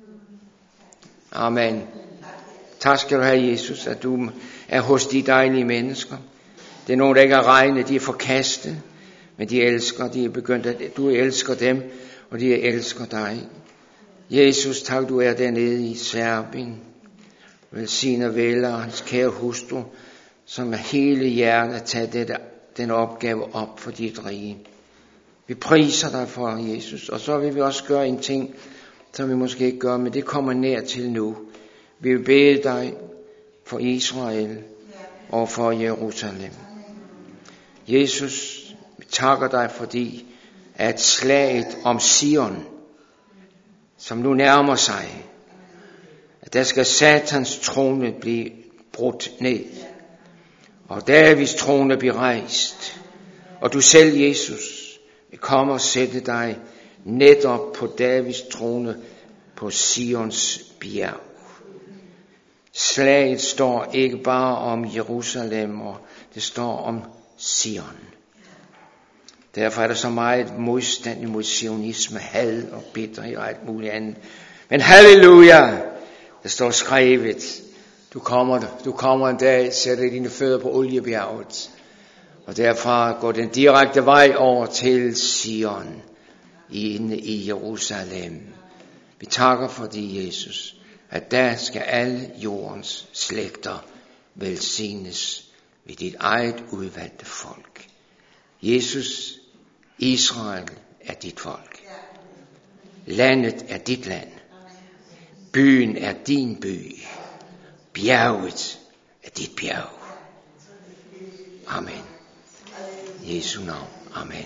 Amen. Tak skal du have, Jesus, at du er hos de dejlige mennesker. Det er nogen, der ikke er regnet, de er forkastet, men de elsker, de er begyndt at, du elsker dem, og de elsker dig. Jesus, tak, du er dernede i Serbien. Velsigner vel og hans kære hustru, som er hele hjertet taget dette, den opgave op for dit rige. Vi priser dig for, Jesus, og så vil vi også gøre en ting, som vi måske ikke gør, men det kommer nær til nu. Vi vil bede dig for Israel, og for Jerusalem. Jesus, vi takker dig, fordi at slaget om Sion, som nu nærmer sig, at der skal Satans trone blive brudt ned, og Davids trone blive rejst, og du selv, Jesus, vil komme og sætte dig netop på Davids trone på Sions bjerg. Slaget står ikke bare om Jerusalem, og det står om Sion. Derfor er der så meget modstand imod sionisme, had og bitterhed og alt muligt andet. Men halleluja, der står skrevet, du kommer, du kommer en dag, sætter dine fødder på oliebjerget, og derfra går den direkte vej over til Sion, inde i Jerusalem. Vi takker for det, Jesus, at der skal alle jordens slægter velsignes ved dit eget udvalgte folk. Jesus, Israel er dit folk. Landet er dit land. Byen er din by. Bjerget er dit bjerg. Amen. Jesu navn. Amen.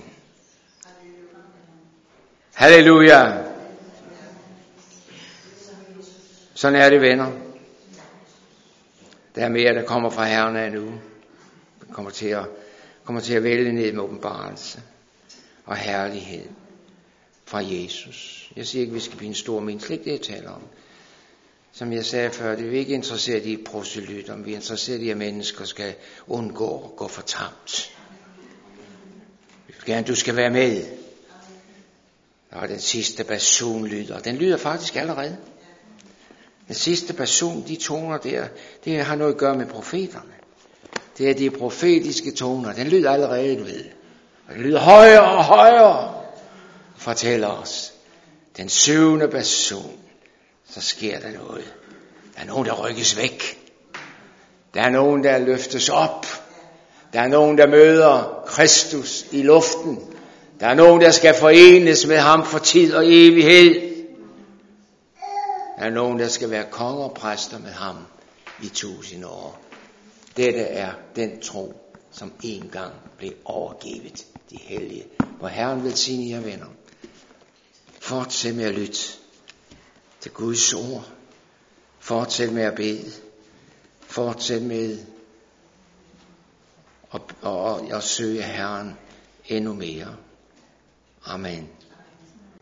Halleluja. Sådan er det, venner. Der er mere, der kommer fra Herren af nu. Man kommer til at, kommer til at vælge ned med åbenbarelse og herlighed fra Jesus. Jeg siger ikke, at vi skal blive en stor menneske. Ikke det, jeg taler om. Som jeg sagde før, det er vi ikke interesseret i proselytter, om vi er interesseret i, at mennesker skal undgå at gå fortabt. Vi vil gerne, at du skal være med. Og den sidste basun lyder. Den lyder faktisk allerede. Den sidste basun, de toner der, det har noget at gøre med profeterne. Det er de profetiske toner. Den lyder allerede, du ved. Og den lyder højere og højere. Fortæller os. Den syvende basun. Så sker der noget. Der er nogen, der rykkes væk. Der er nogen, der løftes op. Der er nogen, der møder Kristus i luften. Der er nogen, der skal forenes med ham for tid og evighed. Der er nogen, der skal være konger og præster med ham i tusind år. Dette er den tro, som engang blev overgivet de hellige. Hvor Herren velsigne jer, venner. Fortsæt med at lytte til Guds ord. Fortsæt med at bede. Fortsæt med at, at, at, at søge Herren endnu mere. Amen.